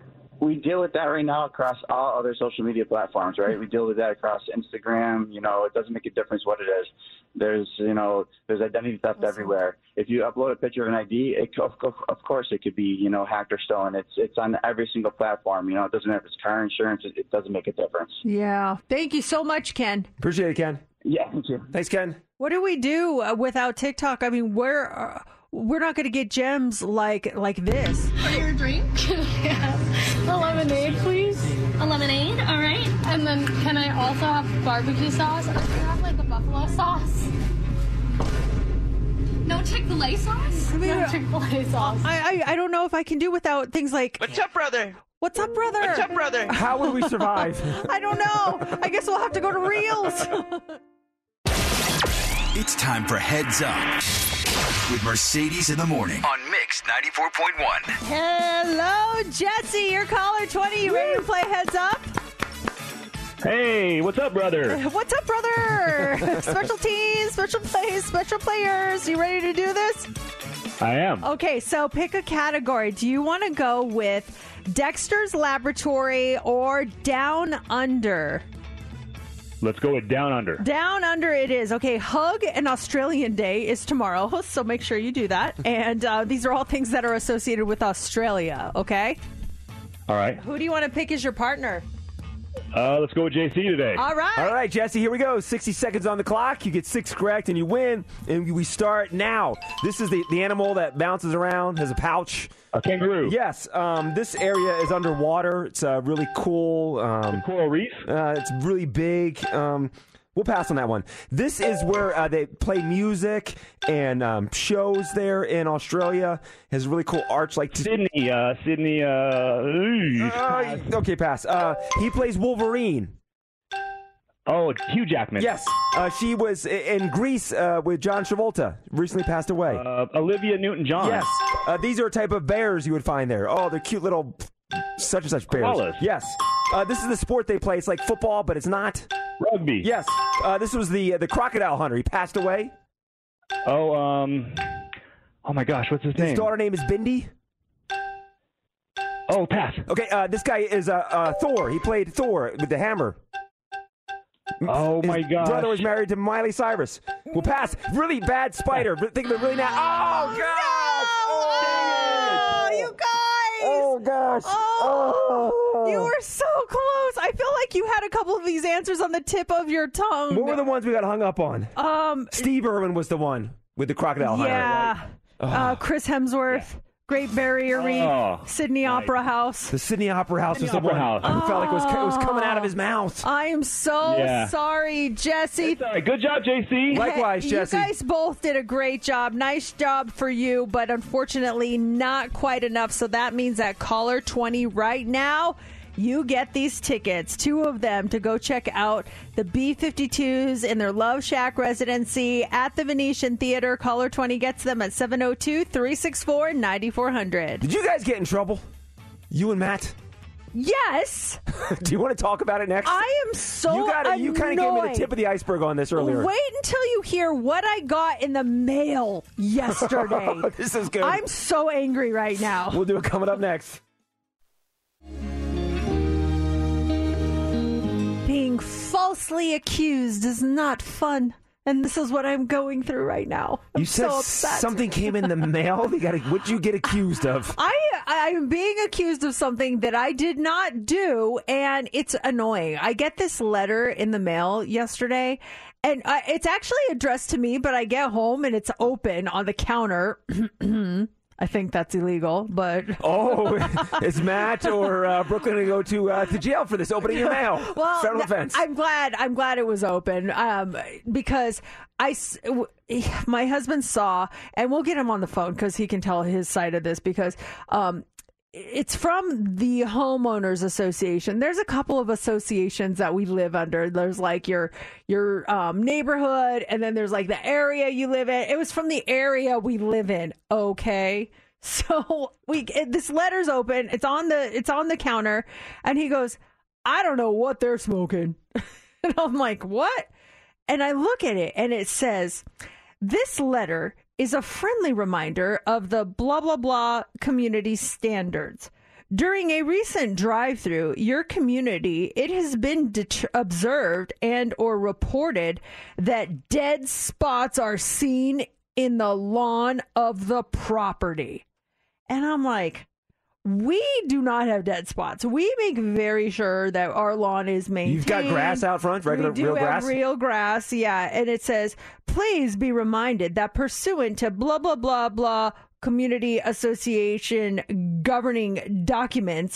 We deal with that right now across all other social media platforms, right? We deal with that across Instagram. You know, it doesn't make a difference what it is. There's, you know, there's identity theft everywhere. If you upload a picture of an I D, it, of, of course it could be, you know, hacked or stolen. It's it's on every single platform. You know, it doesn't matter if it's car insurance. It, it doesn't make a difference. Yeah. Thank you so much, Ken. Appreciate it, Ken. Yeah, thank you. Thanks, Ken. What do we do uh, without TikTok? I mean, we're uh, we're not going to get gems like like this. For your drink? Yeah. A lemonade, please. a lemonade, all right? And then can I also have barbecue sauce? Can I have like the buffalo sauce? No Chick-fil-A sauce? I mean, no Chick-fil-A sauce. I, I I don't know if I can do without things like. What's up, brother? What's up, brother? What's up, brother? How would we survive? I don't know. I guess we'll have to go to Reels. It's time for Heads Up with Mercedes in the morning on Mix ninety-four point one. Hello, Jesse. You're caller twenty. You ready to play Heads Up? Hey, what's up, brother? What's up, brother? Special teams, special plays, special players. You ready to do this? I am. Okay, so pick a category. Do you want to go with Dexter's Laboratory or Down Under? Let's go with Down Under. Down Under it is. Okay, Hug and Australian Day is tomorrow, so make sure you do that. And uh, these are all things that are associated with Australia, okay? All right. Who do you want to pick as your partner? Uh, let's go with J C today. All right. All right, Jesse, here we go. sixty seconds on the clock. You get six correct and you win. And we start now. This is the, the animal that bounces around, has a pouch. A kangaroo. Yes. Um, this area is underwater. It's uh, really cool. Um, coral reef? Uh, it's really big. Um, we'll pass on that one. This is where uh, they play music and um, shows there in Australia. It has a really cool arch like t- Sydney. Uh, Sydney. Uh, uh, okay, pass. Uh, he plays Wolverine. Oh, Hugh Jackman. Yes. Uh, she was in Greece uh, with John Travolta. Recently passed away. Uh, Olivia Newton-John. Yes. Uh, these are a type of bears you would find there. Oh, they're cute little such and such bears. Koalas. Yes. Uh, this is the sport they play. It's like football, but it's not. Rugby. Yes. Uh, this was the uh, the crocodile hunter. He passed away. Oh, um, oh my gosh, what's his, his name? His daughter name is Bindi. Oh, pass. Okay, uh, this guy is uh, uh, Thor. He played Thor with the hammer. Oh, His my gosh. brother was married to Miley Cyrus. We'll pass. Really bad spider. Think of it really now. Oh, gosh. Oh, you guys. Oh, gosh. Oh, Oh. you were so close. I feel like you had a couple of these answers on the tip of your tongue. What were the ones we got hung up on? Um, Steve Irwin was the one with the crocodile hunter. Yeah. Uh, Chris Hemsworth. Yeah. Great Barrier Reef, oh, Sydney nice. Opera House. The Sydney Opera House Sydney was the Opera one. House. I felt like it was, it was coming out of his mouth. I am so yeah. sorry, Jesse. It's all right. Good job, J C. Likewise, Jesse. You guys both did a great job. Nice job for you, but unfortunately not quite enough. So that means that caller twenty right now, you get these tickets, two of them, to go check out the B fifty-twos in their Love Shack residency at the Venetian Theater. Caller twenty gets them at seven oh two, three six four, nine four hundred. Did you guys get in trouble? You and Matt? Yes. Do you want to talk about it next? I am so You, gotta, you kind of gave me the tip of the iceberg on this earlier. Wait until you hear what I got in the mail yesterday. This is good. I'm so angry right now. We'll do it coming up next. Being falsely accused is not fun. And this is what I'm going through right now. I'm you said so upset. something came in the mail? You gotta, what'd you get accused of? I I'm being accused of something that I did not do, and it's annoying. I get this letter in the mail yesterday, and I, it's actually addressed to me, but I get home and it's open on the counter. I think that's illegal, but oh, is Matt or uh, Brooklyn going to go to uh, to jail for this opening your mail? Well, federal offense. I'm glad. I'm glad it was open um, because I, my husband saw, and we'll get him on the phone because he can tell his side of this because. Um, It's from the homeowners association. There's a couple of associations that we live under. There's like your your um, neighborhood, and then there's like the area you live in. It was from the area we live in. Okay, so we it, this letter's open. It's on the it's on the counter, and he goes, "I don't know what they're smoking," and I'm like, "What?" And I look at it, and it says, "This letter is a friendly reminder of the blah, blah, blah community standards. During a recent drive-through, your community, it has been det- observed and or reported that dead spots are seen in the lawn of the property." And I'm like, we do not have dead spots. We make very sure that our lawn is maintained. You've got grass out front, regular we do real have grass? real grass, yeah. And it says, please be reminded that pursuant to blah, blah, blah, blah, Community Association governing documents,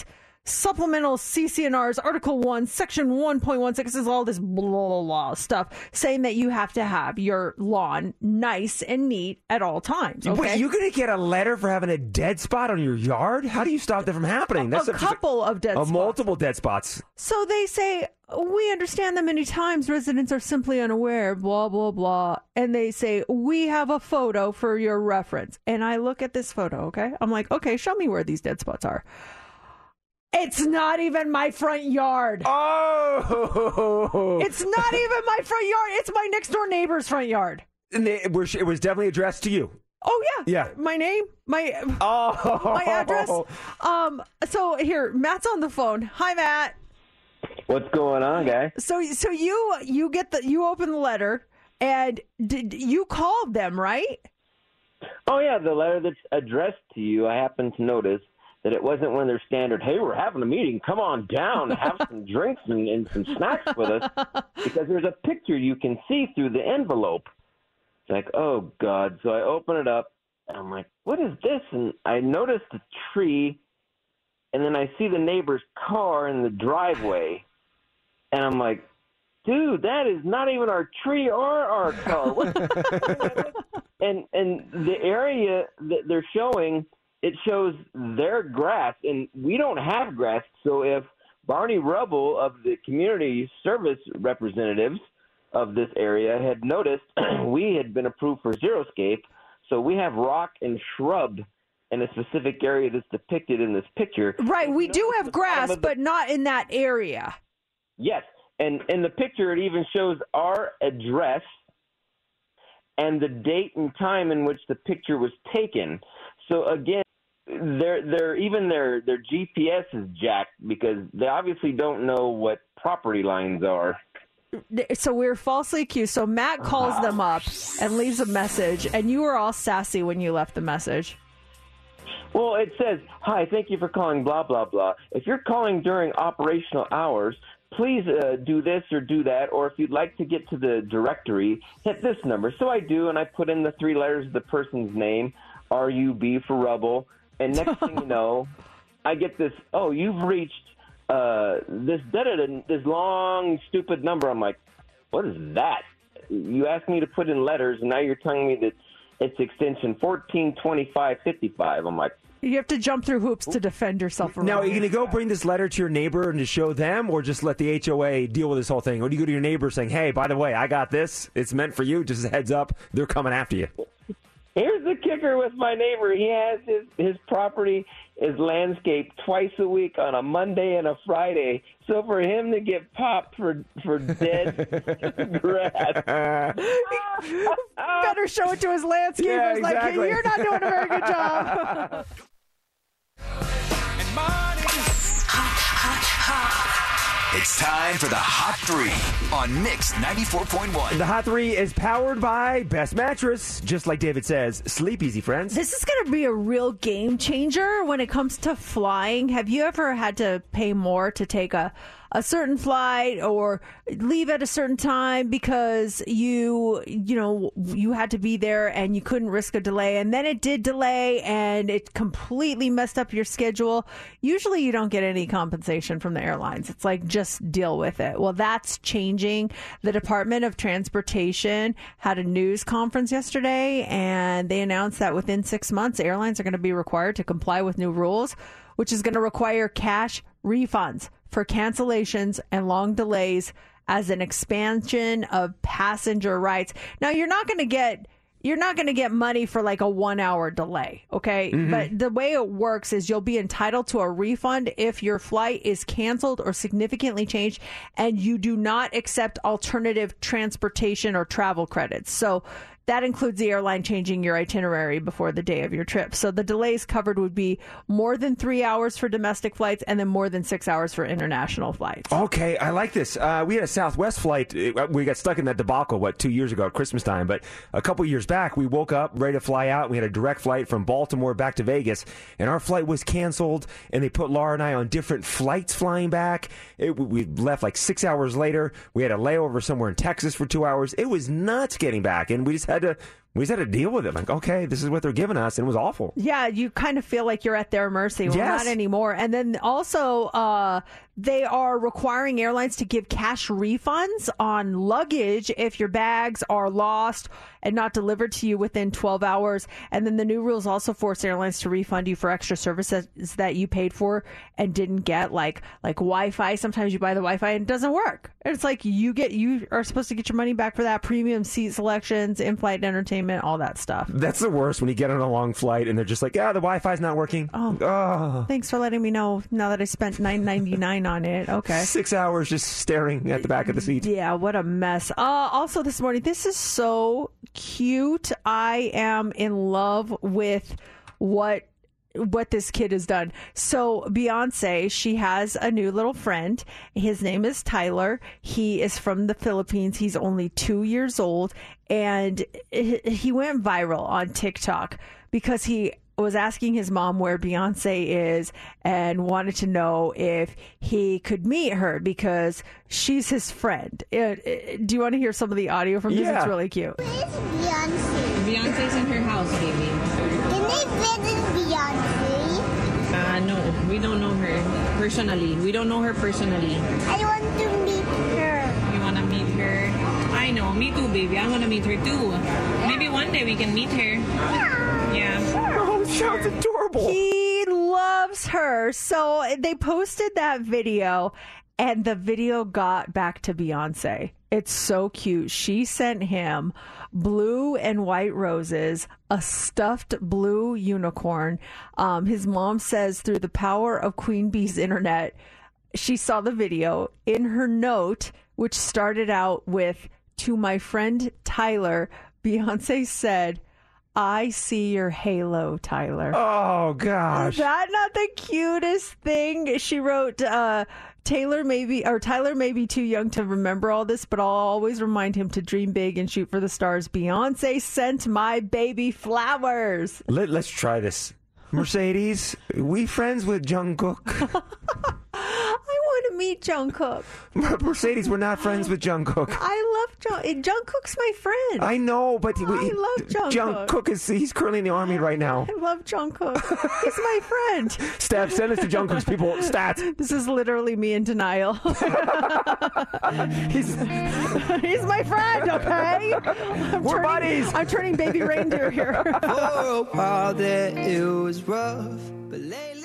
supplemental C C N R's Article one, Section one point one six is all this blah, blah, blah stuff saying that you have to have your lawn nice and neat at all times. Okay? Wait, you're going to get a letter for having a dead spot on your yard? How do you stop that from happening? That's a, a couple of dead uh, spots. Multiple dead spots. So they say, we understand that many times residents are simply unaware, blah, blah, blah. And they say, we have a photo for your reference. And I look at this photo, okay? I'm like, okay, show me where these dead spots are. It's not even my front yard. Oh! It's not even my front yard. It's my next door neighbor's front yard. And it was, it was definitely addressed to you. Oh, yeah. Yeah. My name, my oh. my address. Um. So here, Matt's on the phone. Hi, Matt. What's going on, guys? So so you you get the you open the letter, and did you called them, right? Oh, yeah, the letter that's addressed to you, I happen to notice that it wasn't one of their standard, hey, we're having a meeting, come on down, have some drinks and, and some snacks with us, because there's a picture you can see through the envelope. It's like, oh, God. So I open it up, and I'm like, what is this? And I noticed a tree, and then I see the neighbor's car in the driveway, and I'm like, dude, that is not even our tree or our car. What the and, and the area that they're showing, it shows their grass, and we don't have grass. So if Barney Rubble of the community service representatives of this area had noticed, we had been approved for xeriscape, so we have rock and shrub in a specific area that's depicted in this picture. Right, we do have grass, the, but not in that area. Yes, and in the picture it even shows our address and the date and time in which the picture was taken. So again, Their, their, even their, their G P S is jacked because they obviously don't know what property lines are. So we're falsely accused. So Matt calls them up and leaves a message, and you were all sassy when you left the message. Well, it says, hi, thank you for calling blah, blah, blah. If you're calling during operational hours, please uh, do this or do that, or if you'd like to get to the directory, hit this number. So I do, and I put in the three letters of the person's name, R U B for Rubble. And next thing you know, I get this, oh, you've reached uh, this this long, stupid number. I'm like, what is that? You asked me to put in letters, and now you're telling me that it's extension fourteen twenty-five fifty-five. I'm like, you have to jump through hoops to defend yourself. Now, are you going to go bring this letter to your neighbor and to show them, or just let the H O A deal with this whole thing? Or do you go to your neighbor saying, hey, by the way, I got this. It's meant for you. Just a heads up. They're coming after you. Here's the kicker with my neighbor. He has his, his property is landscaped twice a week on a Monday and a Friday. So for him to get popped for for dead grass. Better show it to his landscapers. Yeah, exactly. Like, hey, you're not doing a very good job. It's time for the Hot Three on Mix ninety-four point one. The Hot Three is powered by Best Mattress. Just like David says, sleep easy, friends. This is going to be a real game changer when it comes to flying. Have you ever had to pay more to take a, a certain flight or leave at a certain time because you, you know, you had to be there and you couldn't risk a delay, and then it did delay and it completely messed up your schedule? Usually you don't get any compensation from the airlines. It's like, just deal with it. Well, that's changing. The Department of Transportation had a news conference yesterday, and they announced that within six months, airlines are going to be required to comply with new rules, which is going to require cash refunds for cancellations and long delays as an expansion of passenger rights. Now, you're not going to get You're not going to get money for like a one hour delay, okay? Mm-hmm. But the way it works is you'll be entitled to a refund if your flight is canceled or significantly changed and you do not accept alternative transportation or travel credits. So that includes the airline changing your itinerary before the day of your trip. So the delays covered would be more than three hours for domestic flights and then more than six hours for international flights. Okay, I like this. Uh, we had a Southwest flight. We got stuck in that debacle, what, two years ago at Christmas time. But a couple years back, we woke up ready to fly out. We had a direct flight from Baltimore back to Vegas. And our flight was canceled. And they put Laura and I on different flights flying back. It, we left like six hours later. We had a layover somewhere in Texas for two hours. It was nuts getting back. And we just had to We just had to deal with it. Like, okay, this is what they're giving us, and it was awful. Yeah, you kind of feel like you're at their mercy. Well, Yes. not anymore. And then also, uh, they are requiring airlines to give cash refunds on luggage if your bags are lost and not delivered to you within twelve hours. And then the new rules also force airlines to refund you for extra services that you paid for and didn't get, like like Wi-Fi. Sometimes you buy the Wi-Fi and it doesn't work. It's like you get you are supposed to get your money back for that. Premium seat selections, in-flight entertainment, all that stuff. That's the worst when you get on a long flight and they're just like, yeah, the Wi-Fi's not working. Oh, oh. Thanks for letting me know now that I spent nine ninety-nine on it. Okay. Six hours just staring at the back of the seat. Yeah, what a mess. Uh, also this morning, this is so cute. I am in love with what what this kid has done. So Beyonce, she has a new little friend. His name is Tyler. He is from the Philippines. He's only two years old, and he went viral on TikTok because he was asking his mom where Beyonce is and wanted to know if he could meet her because she's his friend. Uh, uh, do you want to hear some of the audio from this? Yeah. It's really cute. Beyonce. Beyonce's in her house, baby. Can they visit Beyonce? Uh, no, we don't know her personally. We don't know her personally. I want to meet her. You want to meet her? I know, me too, baby. I want to meet her too. Maybe one day we can meet her. Yeah. Oh, sounds adorable. He loves her. So they posted that video, and the video got back to Beyonce. It's so cute. She sent him blue and white roses, a stuffed blue unicorn. Um, his mom says through the power of Queen Bee's internet, she saw the video. In her note, which started out with, "To my friend Tyler," Beyonce said, "I see your halo, Tyler." Oh, gosh. Is that not the cutest thing? She wrote, uh, Taylor may be, or Tyler may be too young to remember all this, but I'll always remind him to dream big and shoot for the stars. Beyonce sent my baby flowers. Let, let's try this. Mercedes, we friends with Jungkook. I want to meet Jungkook. Mercedes, we're not friends with Jungkook. I love Jung. Jungkook's my friend. I know, but we, I love Jungkook. Jungkook is he's currently in the army right now. I love Jungkook. He's my friend. Steph, send us to Jungkook's people. Stats. This is literally me in denial. he's he's my friend. Okay, I'm we're turning, buddies. I'm turning baby reindeer here. For a while there, it was rough, but lately.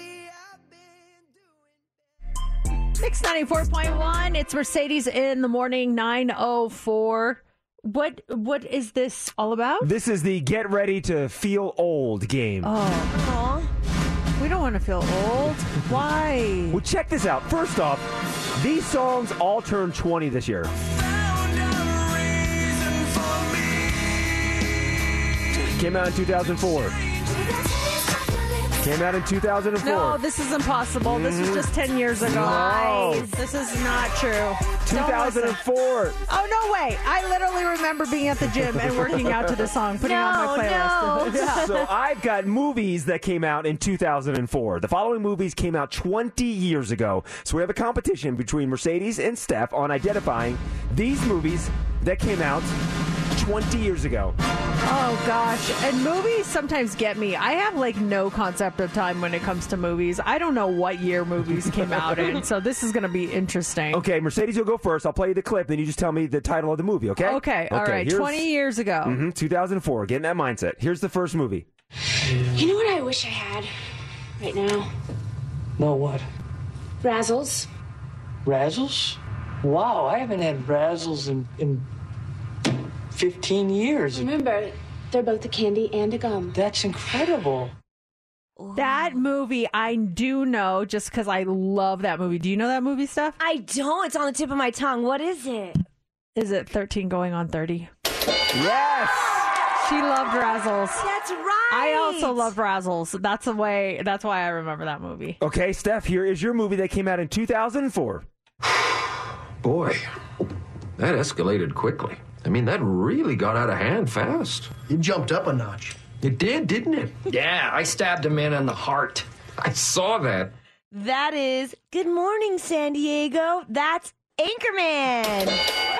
Mix ninety-four point one. It's Mercedes in the morning, nine oh four. What What is this all about? This is the Get Ready to Feel Old game. Oh. Aww. We don't want to feel old. Why? Well, check this out. First off, these songs all turned twenty this year. Came out in two thousand four. Came out in two thousand four. No, this is impossible. Mm-hmm. This was just ten years ago. No. This is not true. two thousand four. Oh, no way. I literally remember being at the gym and working out to this song, putting no, it on my playlist. No. Yeah. So I've got movies that came out in two thousand four. The following movies came out twenty years ago. So we have a competition between Mercedes and Steph on identifying these movies that came out twenty years ago. Oh, gosh. And movies sometimes get me. I have, like, no concept of time when it comes to movies. I don't know what year movies came out in, so this is going to be interesting. Okay, Mercedes, you'll go first. I'll play you the clip, then you just tell me the title of the movie, okay? Okay, all right. here's- twenty years ago. Mm-hmm, two thousand four. Get in that mindset. Here's the first movie. You know what I wish I had right now? No, what? Razzles. Razzles? Wow, I haven't had Razzles in, in fifteen years. Remember, they're both a candy and a gum. That's incredible. That movie, I do know just because I love that movie. Do you know that movie, Steph? I don't. It's on the tip of my tongue. What is it? Is it thirteen going on thirty? Yes! She loved Razzles. That's right. I also love Razzles. That's the way. That's why I remember that movie. Okay, Steph, here is your movie that came out in two thousand four. Boy, that escalated quickly. I mean, that really got out of hand fast. It jumped up a notch. It did, didn't it? Yeah, I stabbed a man in the heart. I saw that. That is Good Morning, San Diego. That's Anchorman.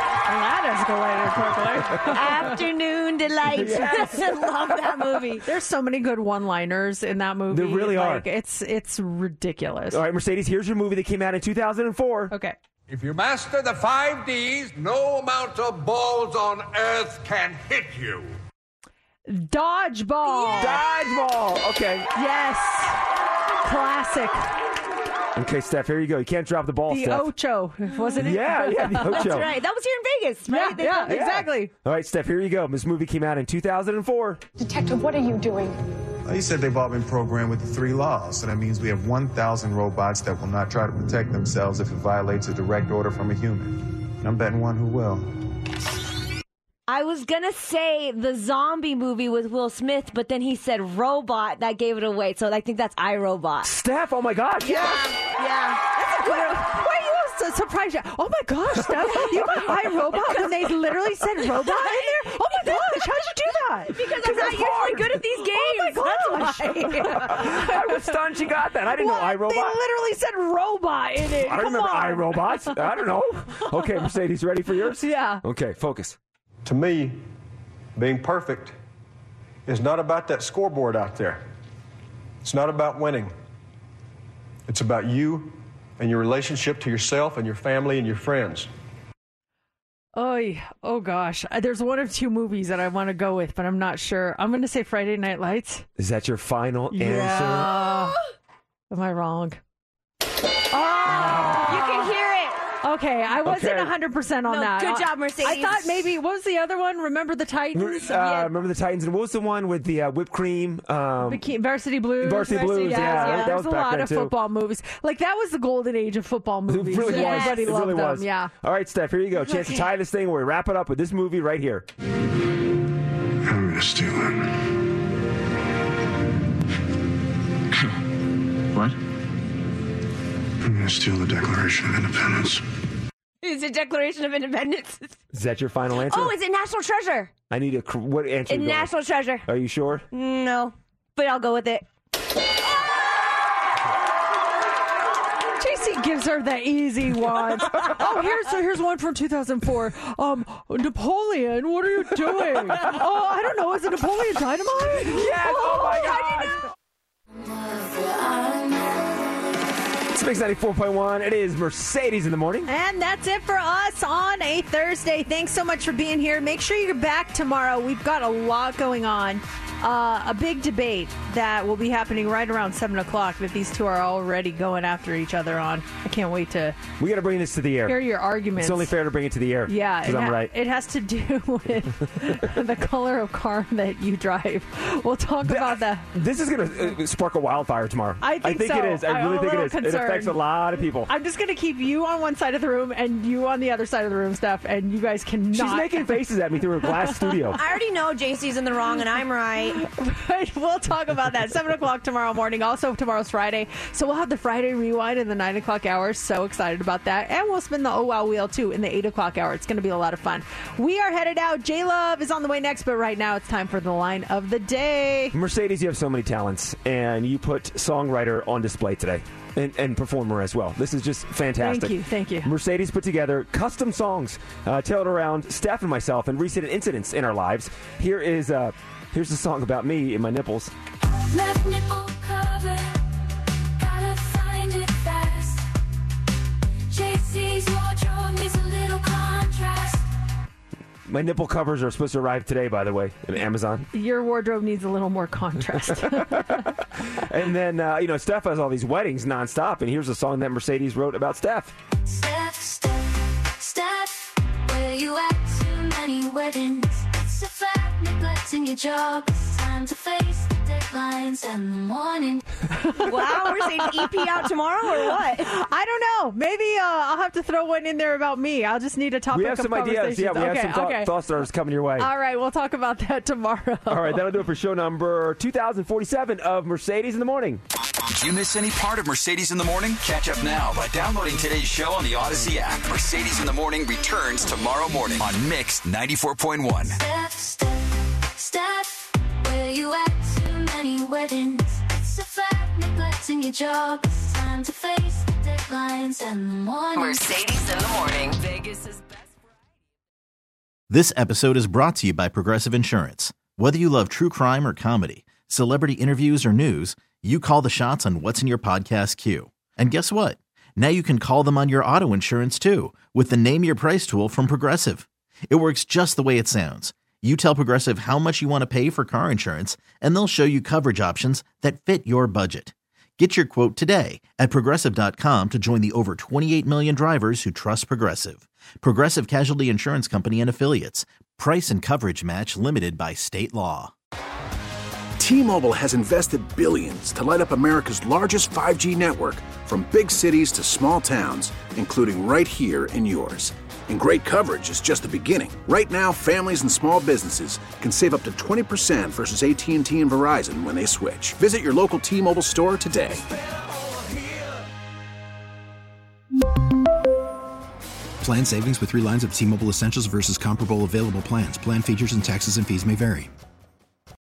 That escalated quickly. Afternoon Delight. Yes. I love that movie. There's so many good one-liners in that movie. There really like, are. It's it's ridiculous. All right, Mercedes, here's your movie that came out in two thousand four. Okay. If you master the five Ds, no amount of balls on earth can hit you. Dodgeball. Dodgeball. Okay. Yes. Classic. Okay, Steph, here you go. You can't drop the ball, The Steph. Ocho, wasn't it? Yeah, yeah, the Ocho. That's right. That was here in Vegas, right? Yeah, They yeah, filmed it. exactly. All right, Steph, here you go. This movie came out in two thousand four. Detective, what are you doing? Well, you said they've all been programmed with the three laws, so that means we have one thousand robots that will not try to protect themselves if it violates a direct order from a human. And I'm betting one who will. I was going to say the zombie movie with Will Smith, but then he said robot. That gave it away. So I think that's iRobot. Steph, oh my gosh. Yeah, yeah. That's a good one. Why are you so surprised? Oh my gosh, Steph, you got iRobot when they literally said robot in there? Oh my gosh, how'd you do that? Because I'm not usually good at these games. Oh my That's why. I was stunned she got that. I didn't What? know iRobot. They literally said robot in it. I don't Come remember on. iRobots. I don't know. Okay, Mercedes, ready for yours? Yeah. Okay, focus. To me, being perfect is not about that scoreboard out there. It's not about winning. It's about you and your relationship to yourself and your family and your friends. Oy, oh gosh. Uh, There's one of two movies that I want to go with, but I'm not sure. I'm going to say Friday Night Lights. Is that your final answer? Yeah. Am I wrong? Oh, you can hear it. Okay, I wasn't Okay. one hundred percent on No, that. good I- job, Mercedes. I thought maybe, what was the other one? Remember the Titans? Uh, Remember the Titans? And what was the one with the uh, whipped cream? Um, Bikini, Varsity Blues. Varsity Blues, yeah, that There's was a back lot then, of too. football movies. Like, that was the golden age of football It movies. really was. Everybody It loved really them, was. yeah. All right, Steph, here you go. Chance to tie this thing where we wrap it up with this movie right here. I'm gonna steal it. What? I'm gonna steal the Declaration of Independence. Is it Declaration of Independence? Is that your final answer? Oh, is it National Treasure? I need a cr- what answer? In you going? National Treasure. Are you sure? No, but I'll go with it. J C gives her the easy ones. Oh, here's here's one from two thousand four. Um, Napoleon, what are you doing? Oh, I don't know. Is it Napoleon Dynamite? Yes. Oh, my God. It's Mix ninety-four point one. It is Mercedes in the morning. And that's it for us on a Thursday. Thanks so much for being here. Make sure you're back tomorrow. We've got a lot going on. Uh, a big debate that will be happening right around seven o'clock that these two are already going after each other on. I can't wait to We got to bring this to the air. hear your arguments. It's only fair to bring it to the air. Yeah, because it I'm ha- right. It has to do with the color of car that you drive. We'll talk about that. This is going to uh, spark a wildfire tomorrow. I think so. it is. I I'm really a think it little is. It concerned. affects a lot of people. I'm just going to keep you on one side of the room and you on the other side of the room, Steph, and you guys cannot. She's making faces at me through her glass studio. I already know J C's in the wrong and I'm right. But we'll talk about that seven o'clock tomorrow morning. Also, tomorrow's Friday, so we'll have the Friday rewind in the nine o'clock hour. So excited about that, and we'll spin the Oh Wow wheel too in the eight o'clock hour. It's going to be a lot of fun. We are headed out. J Love is on the way next, but right now it's time for the line of the day. Mercedes, you have so many talents, and you put songwriter on display today. And, and performer as well. This is just fantastic. Thank you, thank you. Mercedes put together custom songs uh, tailored around Steph and myself and recent incidents in our lives. Here is uh, here's a song about me and my nipples. Left nipple cover, gotta find it fast. J C's wardrobe is a little contrast. My nipple covers are supposed to arrive today, by the way, in Amazon. Your wardrobe needs a little more contrast. And then, uh, you know, Steph has all these weddings nonstop, and here's a song that Mercedes wrote about Steph. Steph, Steph, Steph, where you at? Too many weddings. It's a fact, neglecting your job. It's time to face the deadlines and the morning. Wow, we're saying E P out tomorrow or what? I don't know. Maybe uh, I'll have to throw one in there about me. I'll just need a topic We have of some ideas. conversation. Yeah, we have okay, some thought, okay. thought starters coming your way. All right, we'll talk about that tomorrow. All right, that'll do it for show number two thousand forty-seven of Mercedes in the Morning. Did you miss any part of Mercedes in the Morning? Catch up now by downloading today's show on the Odyssey app. Mercedes in the Morning returns tomorrow morning on Mix ninety-four point one. Steph, Steph, Steph, where you at? Too many weddings. It's a fact, neglecting your job. It's time to face the deadlines. Headlines in the morning. Mercedes in the morning. Vegas's best. This episode is brought to you by Progressive Insurance. Whether you love true crime or comedy, celebrity interviews or news, you call the shots on what's in your podcast queue. And guess what? Now you can call them on your auto insurance too with the Name Your Price tool from Progressive. It works just the way it sounds. You tell Progressive how much you want to pay for car insurance, and they'll show you coverage options that fit your budget. Get your quote today at Progressive dot com to join the over twenty-eight million drivers who trust Progressive. Progressive Casualty Insurance Company and Affiliates. Price and coverage match limited by state law. T-Mobile has invested billions to light up America's largest five G network, from big cities to small towns, including right here in yours. And great coverage is just the beginning. Right now, families and small businesses can save up to twenty percent versus A T and T and Verizon when they switch. Visit your local T-Mobile store today. Plan savings with three lines of T-Mobile Essentials versus comparable available plans. Plan features and taxes and fees may vary.